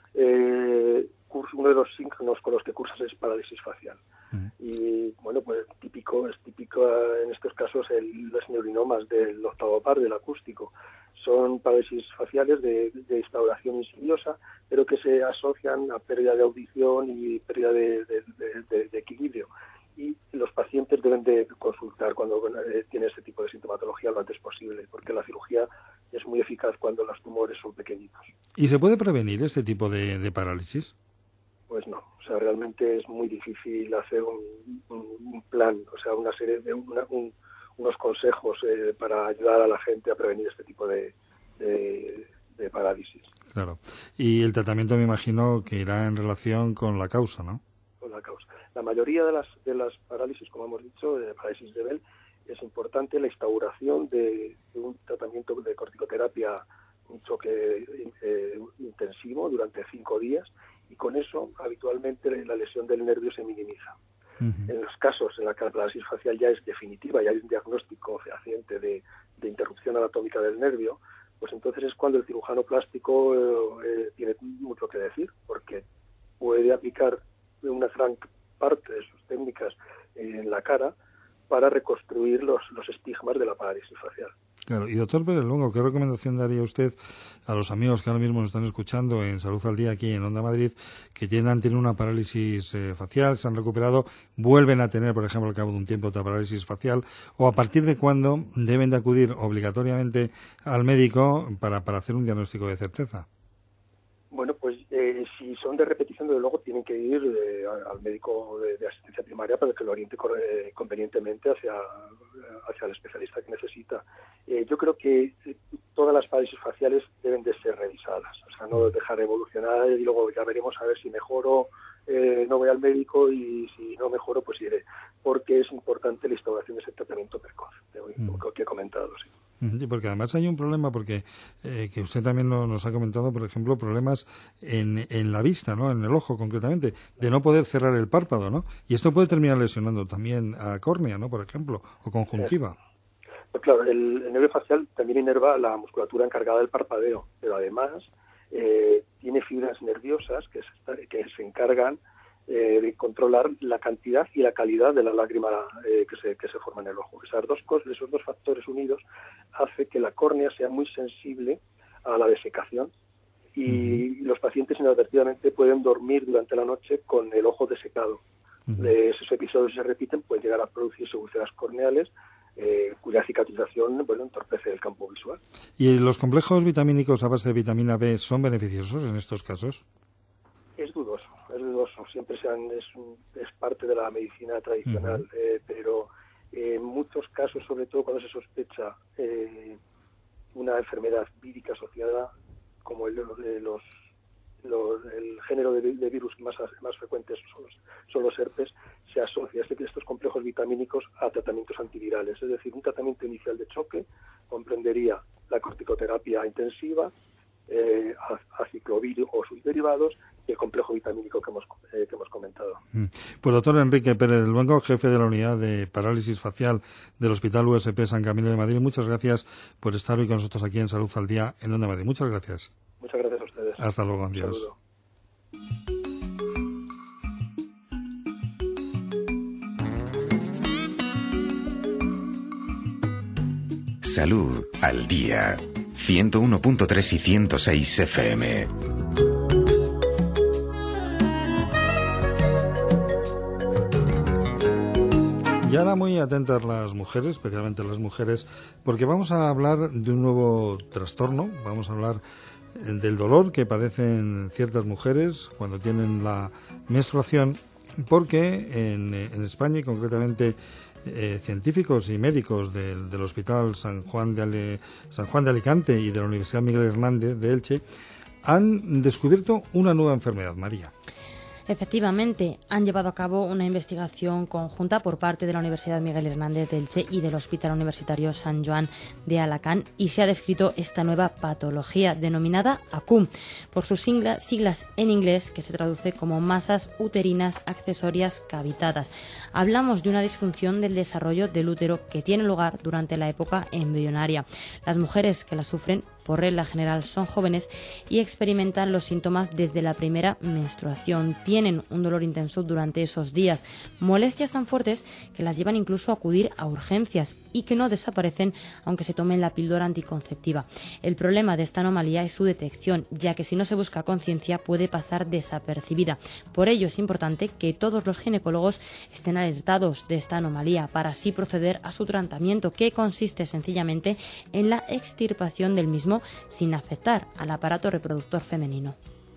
Eh, uno de los signos con los que cursas es parálisis facial. Uh-huh. Y bueno, pues típico, es típico en estos casos el, los neurinomas del octavo par, del acústico. Son parálisis faciales de, de instauración insidiosa, pero que se asocian a pérdida de audición y pérdida de, de, de, de, de equilibrio. Y los pacientes deben de consultar cuando eh, tienen este tipo de sintomatología lo antes posible, porque la cirugía es muy eficaz cuando los tumores son pequeñitos. ¿Y se puede prevenir este tipo de, de parálisis? Pues no, o sea, realmente es muy difícil hacer un, un, un plan, o sea, una serie de una, un, unos consejos eh, para ayudar a la gente a prevenir este tipo de, de, de parálisis. Claro. Y el tratamiento me imagino que irá en relación con la causa, ¿no? Con la causa. La mayoría de las de las parálisis, como hemos dicho, de parálisis de Bell, es importante la instauración de, de un tratamiento de corticoterapia, un choque eh, intensivo durante cinco días, y con eso habitualmente la lesión del nervio se minimiza. Uh-huh. En los casos en los que la parálisis facial ya es definitiva, ya hay un diagnóstico fehaciente de, de interrupción anatómica del nervio, pues entonces es cuando el cirujano plástico eh, tiene mucho que decir, porque puede aplicar una gran parte de sus técnicas en la cara para reconstruir los, los estigmas de la parálisis facial. Claro, y doctor Pérez Luengo, ¿qué recomendación daría usted a los amigos que ahora mismo nos están escuchando en Salud al Día aquí en Onda Madrid, que tienen, han tenido una parálisis eh, facial, se han recuperado, vuelven a tener, por ejemplo, al cabo de un tiempo otra parálisis facial, o a partir de cuándo deben de acudir obligatoriamente al médico para, para hacer un diagnóstico de certeza? Bueno, pues eh, si son de repetición, desde luego tienen que ir eh, al médico de, de asistencia primaria para que lo oriente eh, convenientemente hacia, hacia el especialista que necesita. Eh, yo creo que todas las parálisis faciales deben de ser revisadas, o sea, no dejar evolucionar y luego ya veremos a ver si mejoro, eh, no voy al médico, y si no mejoro, pues iré, porque es importante la instauración de ese tratamiento precoz, mm. que he comentado, sí. Sí, porque además hay un problema, porque eh, que usted también no, nos ha comentado, por ejemplo, problemas en, en la vista, ¿no? En el ojo concretamente, de no poder cerrar el párpado, ¿no? Y esto puede terminar lesionando también a córnea, ¿no? Por ejemplo, o conjuntiva. Sí. Pues claro, el, el nervio facial también inerva la musculatura encargada del parpadeo, pero además eh, tiene fibras nerviosas que se, que se encargan Eh, de controlar la cantidad y la calidad de la lágrima eh, que se que se forma en el ojo. Esas dos cosas, esos dos factores unidos, hace que la córnea sea muy sensible a la desecación y uh-huh. los pacientes inadvertidamente pueden dormir durante la noche con el ojo desecado. Uh-huh. Eh, esos episodios se repiten, pueden llegar a producirse úlceras corneales, eh, cuya cicatrización, bueno, entorpece el campo visual. ¿Y los complejos vitamínicos a base de vitamina B son beneficiosos en estos casos? Es dudoso, es dudoso. Siempre se han, es, un, es parte de la medicina tradicional, uh-huh. eh, pero eh, en muchos casos, sobre todo cuando se sospecha eh, una enfermedad vírica asociada, como el, de los, los, el género de, de virus más, más frecuentes son los, son los herpes, se asocia este, estos complejos vitamínicos a tratamientos antivirales. Es decir, un tratamiento inicial de choque comprendería la corticoterapia intensiva eh, aciclovir o sus derivados y el complejo vitamínico que hemos, eh, que hemos comentado. Pues doctor Enrique Pérez del Luengo, jefe de la unidad de parálisis facial del Hospital U S P San Camilo de Madrid, muchas gracias por estar hoy con nosotros aquí en Salud al Día en Onda Madrid. Muchas gracias. Muchas gracias a ustedes. Hasta luego, adiós. Salud al Día. ciento uno punto tres y ciento seis F M. Y ahora muy atentas las mujeres, especialmente las mujeres, porque vamos a hablar de un nuevo trastorno, vamos a hablar del dolor que padecen ciertas mujeres cuando tienen la menstruación, porque en, en España y concretamente eh, científicos y médicos del, del Hospital San Juan de Ale, San Juan de Alicante y de la Universidad Miguel Hernández de Elche han descubierto una nueva enfermedad, María. Efectivamente, han llevado a cabo una investigación conjunta por parte de la Universidad Miguel Hernández de Elche y del Hospital Universitario San Joan de Alacant y se ha descrito esta nueva patología denominada A C U M, por sus siglas, siglas en inglés que se traduce como masas uterinas accesorias cavitadas. Hablamos de una disfunción del desarrollo del útero que tiene lugar durante la época embrionaria. Las mujeres que la sufren por regla general son jóvenes y experimentan los síntomas desde la primera menstruación. Tienen un dolor intenso durante esos días, molestias tan fuertes que las llevan incluso a acudir a urgencias y que no desaparecen aunque se tomen la píldora anticonceptiva. El problema de esta anomalía es su detección, ya que si no se busca conciencia puede pasar desapercibida. Por ello es importante que todos los ginecólogos estén alertados de esta anomalía para así proceder a su tratamiento, que consiste sencillamente en la extirpación del mismo sin afectar al aparato reproductor femenino.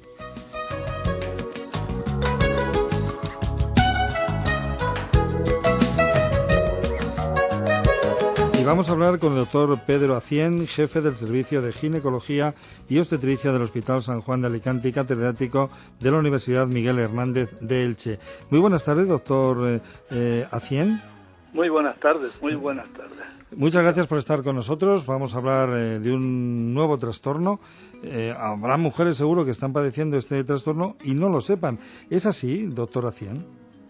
Y vamos a hablar con el doctor Pedro Acién, jefe del Servicio de Ginecología y Obstetricia del Hospital San Juan de Alicante y catedrático de la Universidad Miguel Hernández de Elche. Muy buenas tardes, doctor eh, eh, Acién. Muy buenas tardes, muy buenas tardes. Muchas gracias por estar con nosotros. Vamos a hablar eh, de un nuevo trastorno. Eh, habrá mujeres seguro que están padeciendo este trastorno y no lo sepan. ¿Es así, doctor Acién?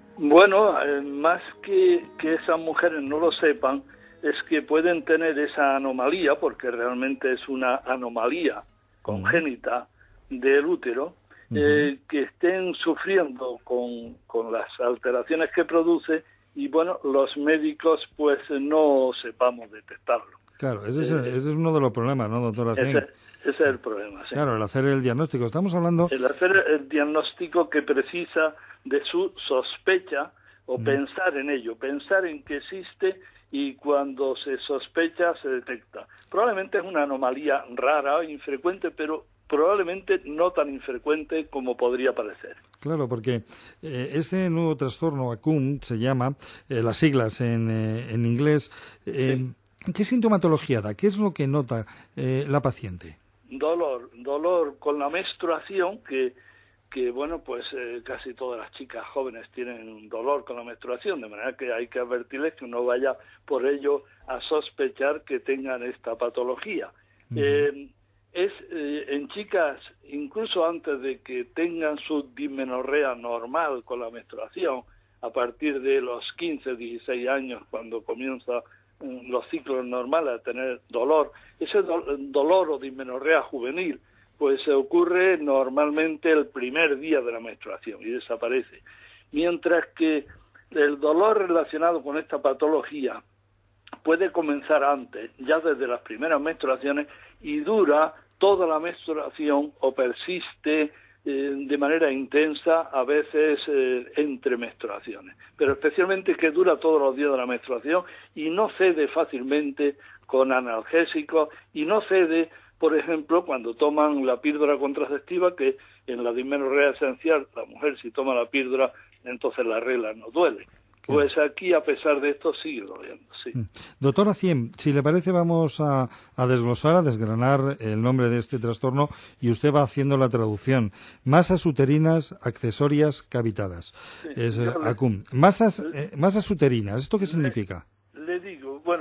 Bueno, eh, más que que esas mujeres no lo sepan, es que pueden tener esa anomalía, porque realmente es una anomalía congénita del útero, eh, uh-huh. que estén sufriendo con, con las alteraciones que produce y, bueno, los médicos pues no sepamos detectarlo. Claro, ese es, eh, ese es uno de los problemas, ¿no, doctor Acién? Ese, ese es el problema, sí. Claro, el hacer el diagnóstico. Estamos hablando... El hacer el diagnóstico que precisa de su sospecha o uh-huh. pensar en ello, pensar en que existe y cuando se sospecha se detecta. Probablemente es una anomalía rara o infrecuente, pero probablemente no tan infrecuente como podría parecer. Claro, porque eh, ese nuevo trastorno A C U M se llama, eh, las siglas en, eh, en inglés, eh, sí. ¿Qué sintomatología da? ¿Qué es lo que nota eh, la paciente? Dolor, dolor con la menstruación que... que bueno, pues eh, casi todas las chicas jóvenes tienen un dolor con la menstruación, de manera que hay que advertirles que no vaya por ello a sospechar que tengan esta patología. Uh-huh. Eh, es eh, en chicas, incluso antes de que tengan su dismenorrea normal con la menstruación, a partir de los quince, dieciséis años, cuando comienza eh, los ciclos normales a tener dolor, ese do- dolor o dismenorrea juvenil, pues se ocurre normalmente el primer día de la menstruación y desaparece. Mientras que el dolor relacionado con esta patología puede comenzar antes, ya desde las primeras menstruaciones, y dura toda la menstruación o persiste eh, de manera intensa, a veces eh, entre menstruaciones. Pero especialmente que dura todos los días de la menstruación y no cede fácilmente con analgésicos y no cede, por ejemplo, cuando toman la píldora contraceptiva, que en la dismenorrea esencial, la mujer si toma la píldora, entonces la regla no duele. Pues aquí, a pesar de esto, sigue doliendo, sí. Doctor Acién, si le parece, vamos a, a desglosar, a desgranar el nombre de este trastorno y usted va haciendo la traducción. Masas uterinas accesorias cavitadas. Sí, es el A C U M. Masas, eh, masas uterinas, ¿esto qué significa? Le, le digo, bueno,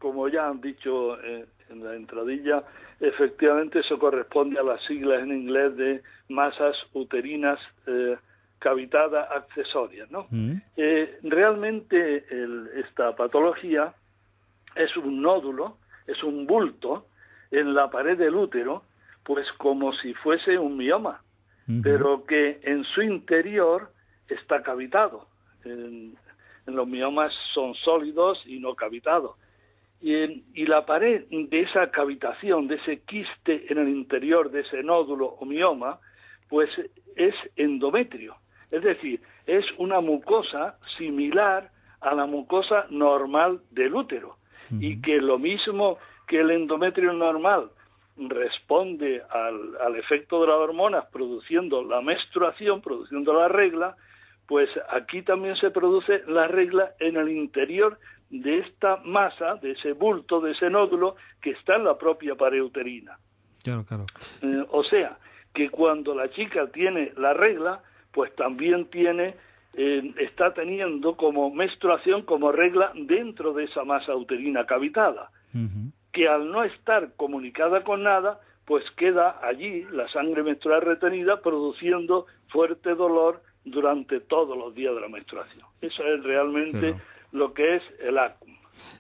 como ya han dicho eh, en la entradilla, efectivamente eso corresponde a las siglas en inglés de masas uterinas eh, cavitadas accesorias, ¿no? Mm. Eh, realmente el, esta patología es un nódulo, es un bulto en la pared del útero, pues como si fuese un mioma, uh-huh. pero que en su interior está cavitado. En, en los miomas son sólidos y no cavitados. Y, en, y la pared de esa cavitación, de ese quiste en el interior de ese nódulo o mioma, pues es endometrio. Es decir, es una mucosa similar a la mucosa normal del útero. Uh-huh. Y que lo mismo que el endometrio normal responde al, al efecto de las hormonas produciendo la menstruación, produciendo la regla, pues aquí también se produce la regla en el interior de esta masa, de ese bulto, de ese nódulo que está en la propia pared uterina. Claro, claro. Eh, o sea, que cuando la chica tiene la regla, pues también tiene, eh, está teniendo como menstruación, como regla dentro de esa masa uterina cavitada. Uh-huh. Que al no estar comunicada con nada, pues queda allí la sangre menstrual retenida produciendo fuerte dolor durante todos los días de la menstruación. Eso es realmente claro. lo que es el A C U M.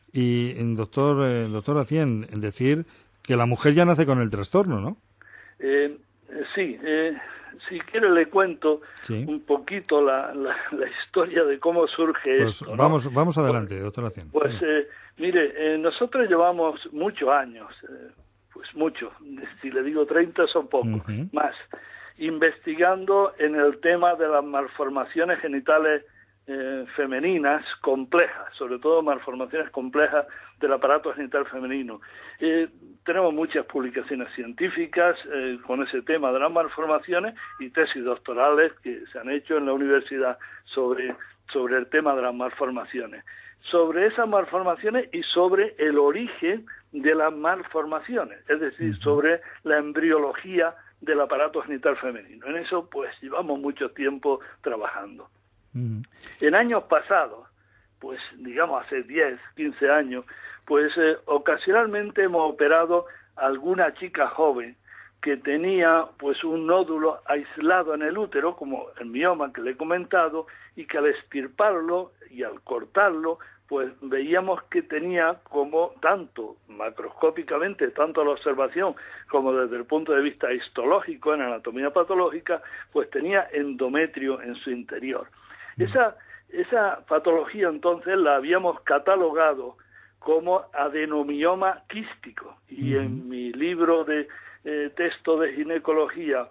Y, doctor, eh, doctor Acien, decir que la mujer ya nace con el trastorno, ¿no? Eh, sí, eh, si quiere le cuento sí. un poquito la, la, la historia de cómo surge pues esto, ¿no? Vamos, vamos adelante, pues, doctor Acien. Pues, eh, mire, eh, nosotros llevamos muchos años, eh, pues muchos, si le digo treinta son pocos, uh-huh. más, investigando en el tema de las malformaciones genitales eh, femeninas complejas, sobre todo malformaciones complejas del aparato genital femenino. Eh, tenemos muchas publicaciones científicas eh, con ese tema de las malformaciones y tesis doctorales que se han hecho en la universidad sobre, sobre el tema de las malformaciones. Sobre esas malformaciones y sobre el origen de las malformaciones, es decir, uh-huh. sobre la embriología del aparato genital femenino. En eso, pues, llevamos mucho tiempo trabajando. Uh-huh. En años pasados, pues, digamos, hace diez, quince años, pues, eh, ocasionalmente hemos operado a alguna chica joven que tenía, pues, un nódulo aislado en el útero, como el mioma que le he comentado, y que al extirparlo y al cortarlo, pues veíamos que tenía como tanto macroscópicamente, tanto a la observación como desde el punto de vista histológico en anatomía patológica, pues tenía endometrio en su interior. Esa, esa patología entonces la habíamos catalogado como adenomioma quístico y uh-huh. en mi libro de eh, texto de ginecología,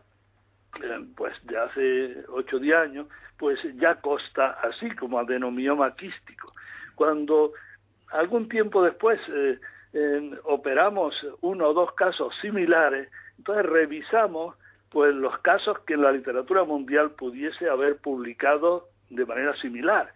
eh, pues de hace ocho o diez años, pues ya consta así como adenomioma quístico. Cuando algún tiempo después eh, eh, operamos uno o dos casos similares, entonces revisamos pues los casos que en la literatura mundial pudiese haber publicado de manera similar.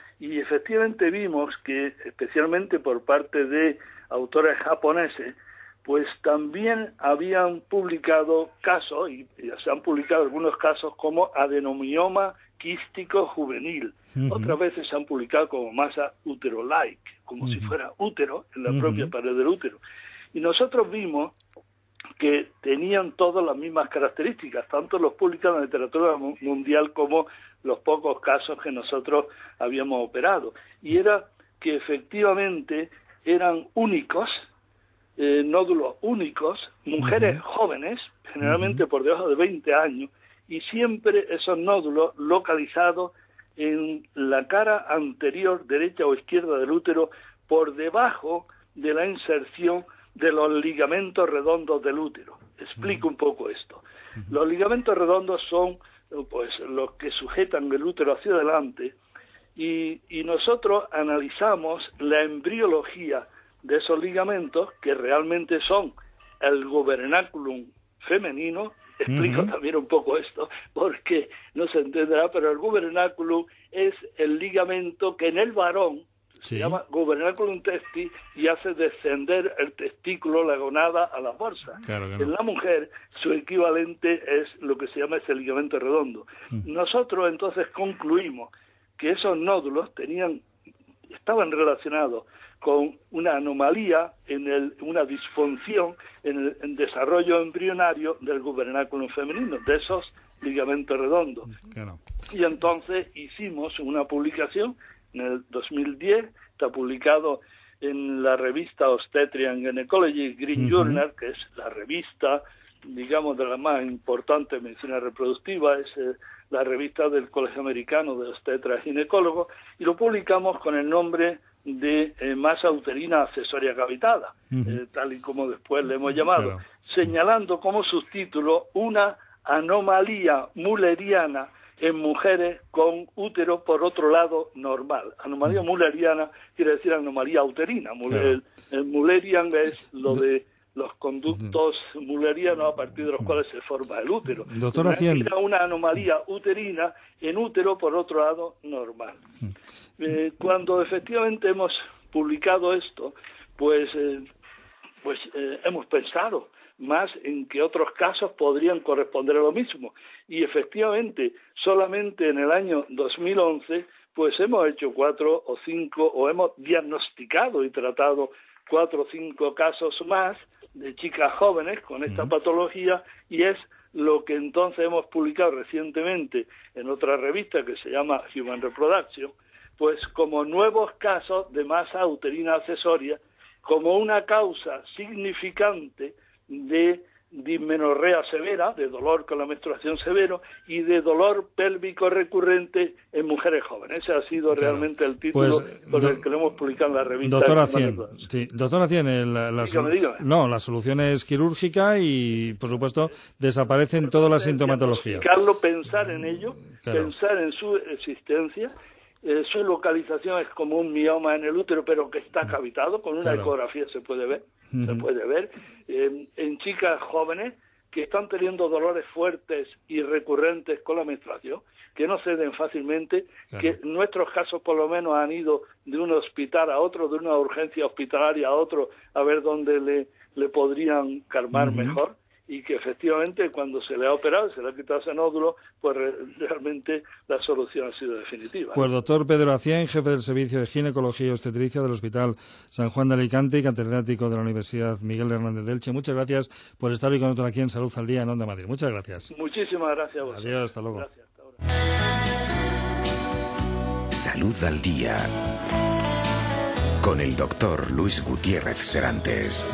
Y efectivamente vimos que, especialmente por parte de autores japoneses, pues también habían publicado casos, y ya se han publicado algunos casos como adenomioma quístico juvenil. Uh-huh. Otras veces se han publicado como masa útero-like, como uh-huh. si fuera útero en la uh-huh. propia pared del útero. Y nosotros vimos que tenían todas las mismas características, tanto los publicados en la literatura mundial como los pocos casos que nosotros habíamos operado. Y era que efectivamente eran únicos, eh, nódulos únicos, mujeres uh-huh. jóvenes, generalmente uh-huh. por debajo de veinte años, y siempre esos nódulos localizados en la cara anterior, derecha o izquierda del útero, por debajo de la inserción de los ligamentos redondos del útero. Explico un poco esto. Los ligamentos redondos son pues los que sujetan el útero hacia adelante y, y nosotros analizamos la embriología de esos ligamentos, que realmente son el gubernaculum femenino. Explico uh-huh. también un poco esto, porque no se entenderá, pero el gubernaculum es el ligamento que en el varón sí. se llama gubernaculum testi y hace descender el testículo, la gonada, a la bolsa. Claro, claro. En la mujer, su equivalente es lo que se llama ese ligamento redondo. Uh-huh. Nosotros entonces concluimos que esos nódulos tenían estaban relacionados con una anomalía en el, una disfunción en el en desarrollo embrionario del gubernáculo femenino, de esos ligamentos redondos. Claro. Y entonces hicimos una publicación en el dos mil diez, está publicado en la revista Obstetric Gynecology Green uh-huh. Journal, que es la revista, digamos, de la más importante en medicina reproductiva, es eh, la revista del Colegio Americano de Obstetras y Ginecólogos, y lo publicamos con el nombre de eh, masa uterina accesoria cavitada, uh-huh. eh, tal y como después le hemos llamado, claro. señalando como subtítulo una anomalía mulleriana en mujeres con útero, por otro lado, normal. Anomalía mulleriana quiere decir anomalía uterina. Claro. El, el mullerian es lo de los conductos mullerianos a partir de los cuales se forma el útero. Doctora Cien. Era una anomalía uterina en útero, por otro lado, normal. Eh, cuando efectivamente hemos publicado esto, pues, eh, pues eh, hemos pensado más en que otros casos podrían corresponder a lo mismo. Y efectivamente, solamente en el año dos mil once, pues hemos hecho cuatro o cinco, o hemos diagnosticado y tratado cuatro o cinco casos más de chicas jóvenes con esta uh-huh. patología, y es lo que entonces hemos publicado recientemente en otra revista que se llama Human Reproduction, pues como nuevos casos de masa uterina accesoria, como una causa significante de dismenorrea severa, de dolor con la menstruación severo, y de dolor pélvico recurrente en mujeres jóvenes. Ese ha sido claro. realmente el título pues, con do, el que lo hemos publicado en la revista. Doctora Cien, sí, doctora Cien, el, la, la, dígame, dígame. No, la solución es quirúrgica y, por supuesto, desaparecen por toda la sintomatología. Pensar en ello, claro. pensar en su existencia. Eh, su localización es como un mioma en el útero, pero que está cavitado, con una claro. ecografía se puede ver, uh-huh. se puede ver, eh, en chicas jóvenes que están teniendo dolores fuertes y recurrentes con la menstruación, que no ceden fácilmente, claro. que en nuestros casos por lo menos han ido de un hospital a otro, de una urgencia hospitalaria a otro, a ver dónde le, le podrían calmar uh-huh. mejor, y que efectivamente cuando se le ha operado, se le ha quitado ese nódulo, pues re, realmente la solución ha sido definitiva. Pues doctor Pedro Acien, jefe del Servicio de Ginecología y Obstetricia del Hospital San Juan de Alicante y catedrático de la Universidad Miguel Hernández de Elche, muchas gracias por estar hoy con nosotros aquí en Salud al Día en Onda Madrid. Muchas gracias. Muchísimas gracias a vosotros. Adiós, hasta luego. Gracias, hasta ahora. Salud al Día con el doctor Luis Gutiérrez Serantes.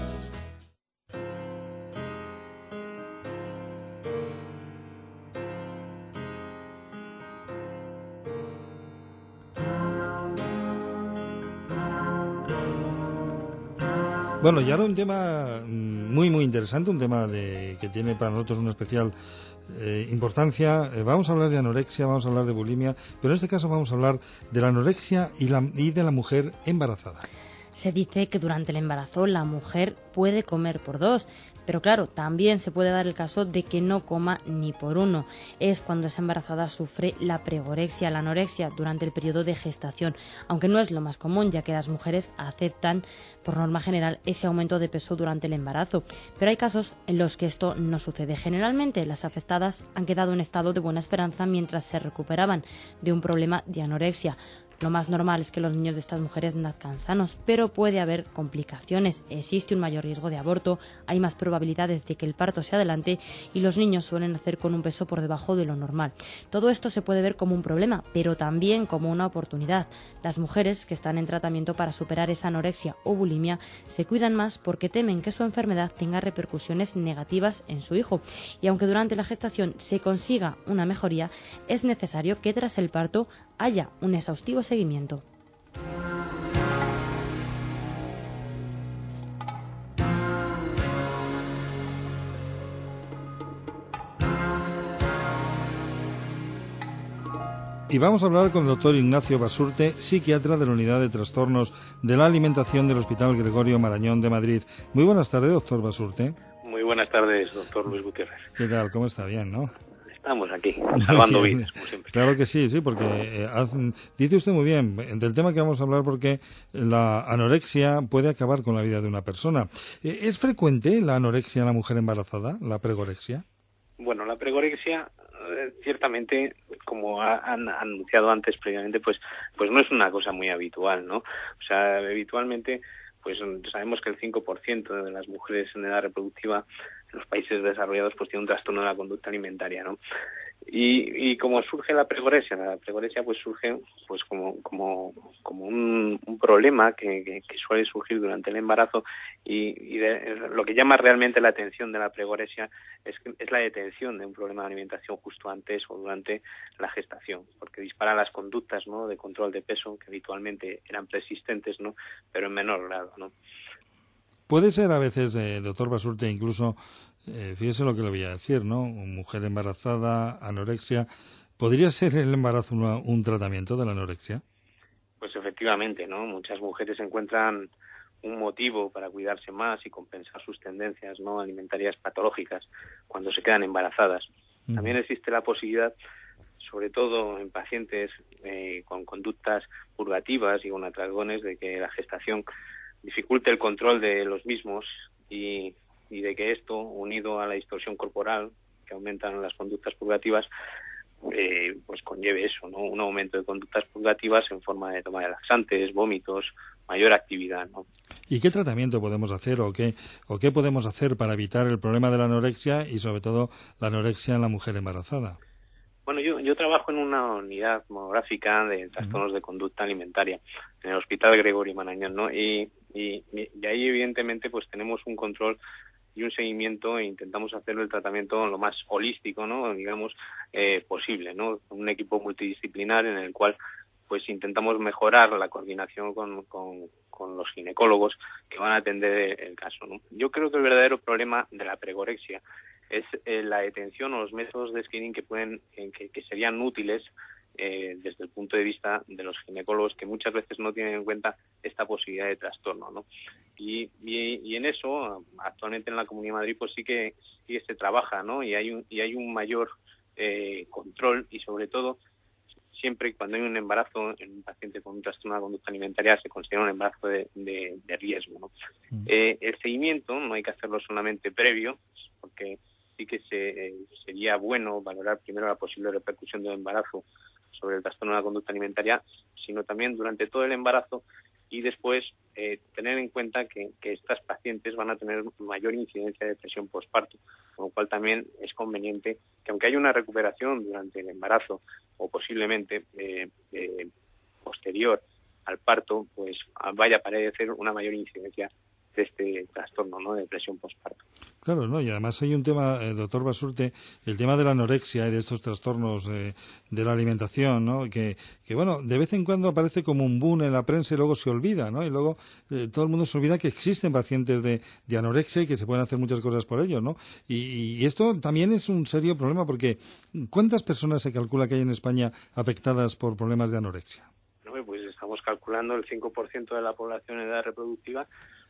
Bueno, y ahora un tema muy, muy interesante, un tema de, que tiene para nosotros una especial eh, importancia. Eh, vamos a hablar de anorexia, vamos a hablar de bulimia, pero en este caso vamos a hablar de la anorexia y, la, y de la mujer embarazada. Se dice que durante el embarazo la mujer puede comer por dos, pero claro, también se puede dar el caso de que no coma ni por uno. Es cuando esa embarazada sufre la pregorexia, la anorexia, durante el periodo de gestación, aunque no es lo más común, ya que las mujeres aceptan, por norma general, ese aumento de peso durante el embarazo. Pero hay casos en los que esto no sucede. Generalmente, las afectadas han quedado en estado de buena esperanza mientras se recuperaban de un problema de anorexia. Lo más normal es que los niños de estas mujeres nazcan sanos, pero puede haber complicaciones. Existe un mayor riesgo de aborto, hay más probabilidades de que el parto se adelante y los niños suelen nacer con un peso por debajo de lo normal. Todo esto se puede ver como un problema, pero también como una oportunidad. Las mujeres que están en tratamiento para superar esa anorexia o bulimia se cuidan más porque temen que su enfermedad tenga repercusiones negativas en su hijo. Y aunque durante la gestación se consiga una mejoría, es necesario que tras el parto haya un exhaustivo seguimiento. Y vamos a hablar con el doctor Ignacio Basurte, psiquiatra de la Unidad de Trastornos de la Alimentación del Hospital Gregorio Marañón de Madrid. Muy buenas tardes, doctor Basurte. Muy buenas tardes, doctor Luis Gutiérrez. ¿Qué tal? ¿Cómo está? Bien, ¿no? Estamos aquí, salvando vidas, como siempre. Claro que sí, sí, porque eh, haz, dice usted muy bien del tema que vamos a hablar, porque la anorexia puede acabar con la vida de una persona. Eh, ¿Es frecuente la anorexia en la mujer embarazada, la pregorexia? Bueno, la pregorexia ciertamente, como han anunciado antes previamente, pues pues no es una cosa muy habitual, ¿no? O sea, habitualmente, pues sabemos que el cinco por ciento de las mujeres en edad reproductiva en los países desarrollados pues tiene un trastorno de la conducta alimentaria, ¿no? Y, y como surge la pregoresia, la pregoresia pues surge pues como como como un, un problema que, que, que suele surgir durante el embarazo y, y de, lo que llama realmente la atención de la pregoresia es que es la detención de un problema de alimentación justo antes o durante la gestación, porque dispara las conductas, ¿no?, de control de peso que habitualmente eran persistentes, ¿no?, pero en menor grado, ¿no? Puede ser a veces, eh, doctor Basurte, incluso Eh, fíjese lo que le voy a decir, ¿no? Mujer embarazada, anorexia. ¿Podría ser el embarazo una, un tratamiento de la anorexia? Pues efectivamente, ¿no? Muchas mujeres encuentran un motivo para cuidarse más y compensar sus tendencias, ¿no?, alimentarias patológicas cuando se quedan embarazadas. Uh-huh. También existe la posibilidad, sobre todo en pacientes eh, con conductas purgativas y con atragones, de que la gestación dificulte el control de los mismos y y de que esto, unido a la distorsión corporal, que aumentan las conductas purgativas, eh, pues conlleve eso, ¿no?, un aumento de conductas purgativas en forma de toma de laxantes, vómitos, mayor actividad, ¿no? ¿Y qué tratamiento podemos hacer o qué, o qué podemos hacer para evitar el problema de la anorexia y, sobre todo, la anorexia en la mujer embarazada? Bueno, yo, yo trabajo en una unidad monográfica de trastornos uh-huh. de conducta alimentaria en el Hospital Gregorio Marañón, ¿no? Y, y, y ahí, evidentemente, pues tenemos un control y un seguimiento e intentamos hacer el tratamiento lo más holístico, ¿no?, digamos, eh, posible, ¿no? Un equipo multidisciplinar en el cual pues intentamos mejorar la coordinación con, con, con los ginecólogos que van a atender el caso, ¿no? Yo creo que el verdadero problema de la pregorexia es eh, la detención o los métodos de screening que pueden eh, que, que serían útiles eh, desde el punto de vista de los ginecólogos, que muchas veces no tienen en cuenta esta posibilidad de trastorno, ¿no? Y, y, y en eso, actualmente en la Comunidad de Madrid, pues sí que, sí que se trabaja, ¿no? Y hay un, y hay un mayor eh, control y, sobre todo, siempre cuando hay un embarazo en un paciente con un trastorno de la conducta alimentaria se considera un embarazo de, de, de riesgo, ¿no? Mm. Eh, el seguimiento no hay que hacerlo solamente previo, porque sí que se, eh, sería bueno valorar primero la posible repercusión del embarazo sobre el trastorno de la conducta alimentaria, sino también durante todo el embarazo y después eh, tener en cuenta que, que estas pacientes van a tener mayor incidencia de depresión postparto, con lo cual también es conveniente que, aunque haya una recuperación durante el embarazo o posiblemente eh, eh, posterior al parto, pues vaya a aparecer una mayor incidencia de este trastorno, ¿no?, de depresión postparto. Claro, ¿no? Y además hay un tema, eh, doctor Basurte, el tema de la anorexia y de estos trastornos eh, de la alimentación, ¿no?, que, que, bueno, de vez en cuando aparece como un boom en la prensa y luego se olvida, ¿no? Y luego eh, todo el mundo se olvida que existen pacientes de, de anorexia y que se pueden hacer muchas cosas por ellos, ¿no? Y, y esto también es un serio problema porque ¿cuántas personas se calcula que hay en España afectadas por problemas de anorexia? No, pues estamos calculando el cinco por ciento de la población en edad reproductiva.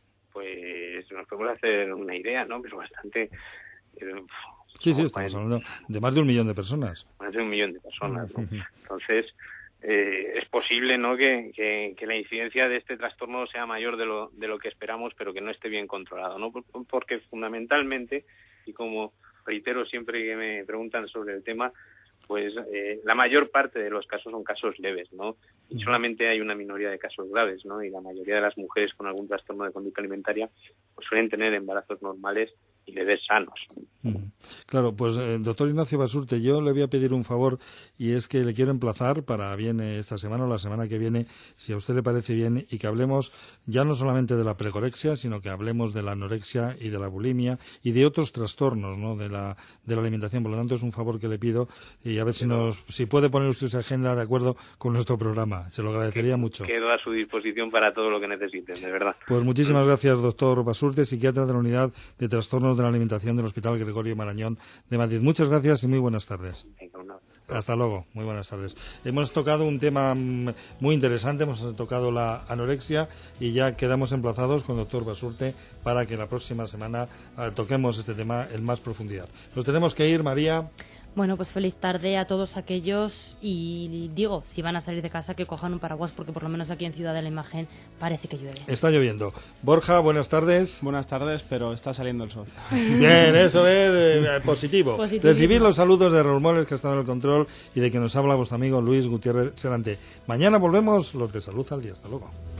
Pues nos podemos hacer una idea, ¿no? Pero bastante... Eh, sí, sí, estamos hablando de más de un millón de personas. Más de un millón de personas, ¿no? Entonces, eh, es posible, ¿no?, que, que, que la incidencia de este trastorno sea mayor de lo, de lo que esperamos, pero que no esté bien controlado, ¿no? Porque fundamentalmente, y como reitero siempre que me preguntan sobre el tema, pues eh, la mayor parte de los casos son casos leves, ¿no? Y solamente hay una minoría de casos graves, ¿no? Y la mayoría de las mujeres con algún trastorno de conducta alimentaria pues suelen tener embarazos normales y leves sanos. Mm. Claro, pues eh, doctor Ignacio Basurte, yo le voy a pedir un favor y es que le quiero emplazar para bien esta semana o la semana que viene, si a usted le parece bien, y que hablemos ya no solamente de la pregorexia, sino que hablemos de la anorexia y de la bulimia y de otros trastornos, ¿no?, de la de la alimentación. Por lo tanto, es un favor que le pido y a ver si nos si puede poner usted esa agenda de acuerdo con nuestro programa. Se lo agradecería mucho. Quedo a su disposición para todo lo que necesiten, de verdad. Pues muchísimas gracias, doctor Basurte, psiquiatra de la Unidad de Trastornos de la Alimentación del Hospital Gregorio Marañón de Madrid. Muchas gracias y muy buenas tardes. Hasta luego, muy buenas tardes. Hemos tocado un tema muy interesante, hemos tocado la anorexia y ya quedamos emplazados con el doctor Basurte para que la próxima semana uh, toquemos este tema en más profundidad. Nos tenemos que ir, María. Bueno, pues feliz tarde a todos aquellos y digo, si van a salir de casa que cojan un paraguas porque por lo menos aquí en Ciudad de la Imagen parece que llueve. Está lloviendo. Borja, buenas tardes. Buenas tardes, pero está saliendo el sol. Bien, eso es eh, positivo. Recibir los saludos de Raúl Moles, que ha estado en el control, y de que nos habla vuestro amigo Luis Gutiérrez Serante. Mañana volvemos los de Salud al Día. Hasta luego.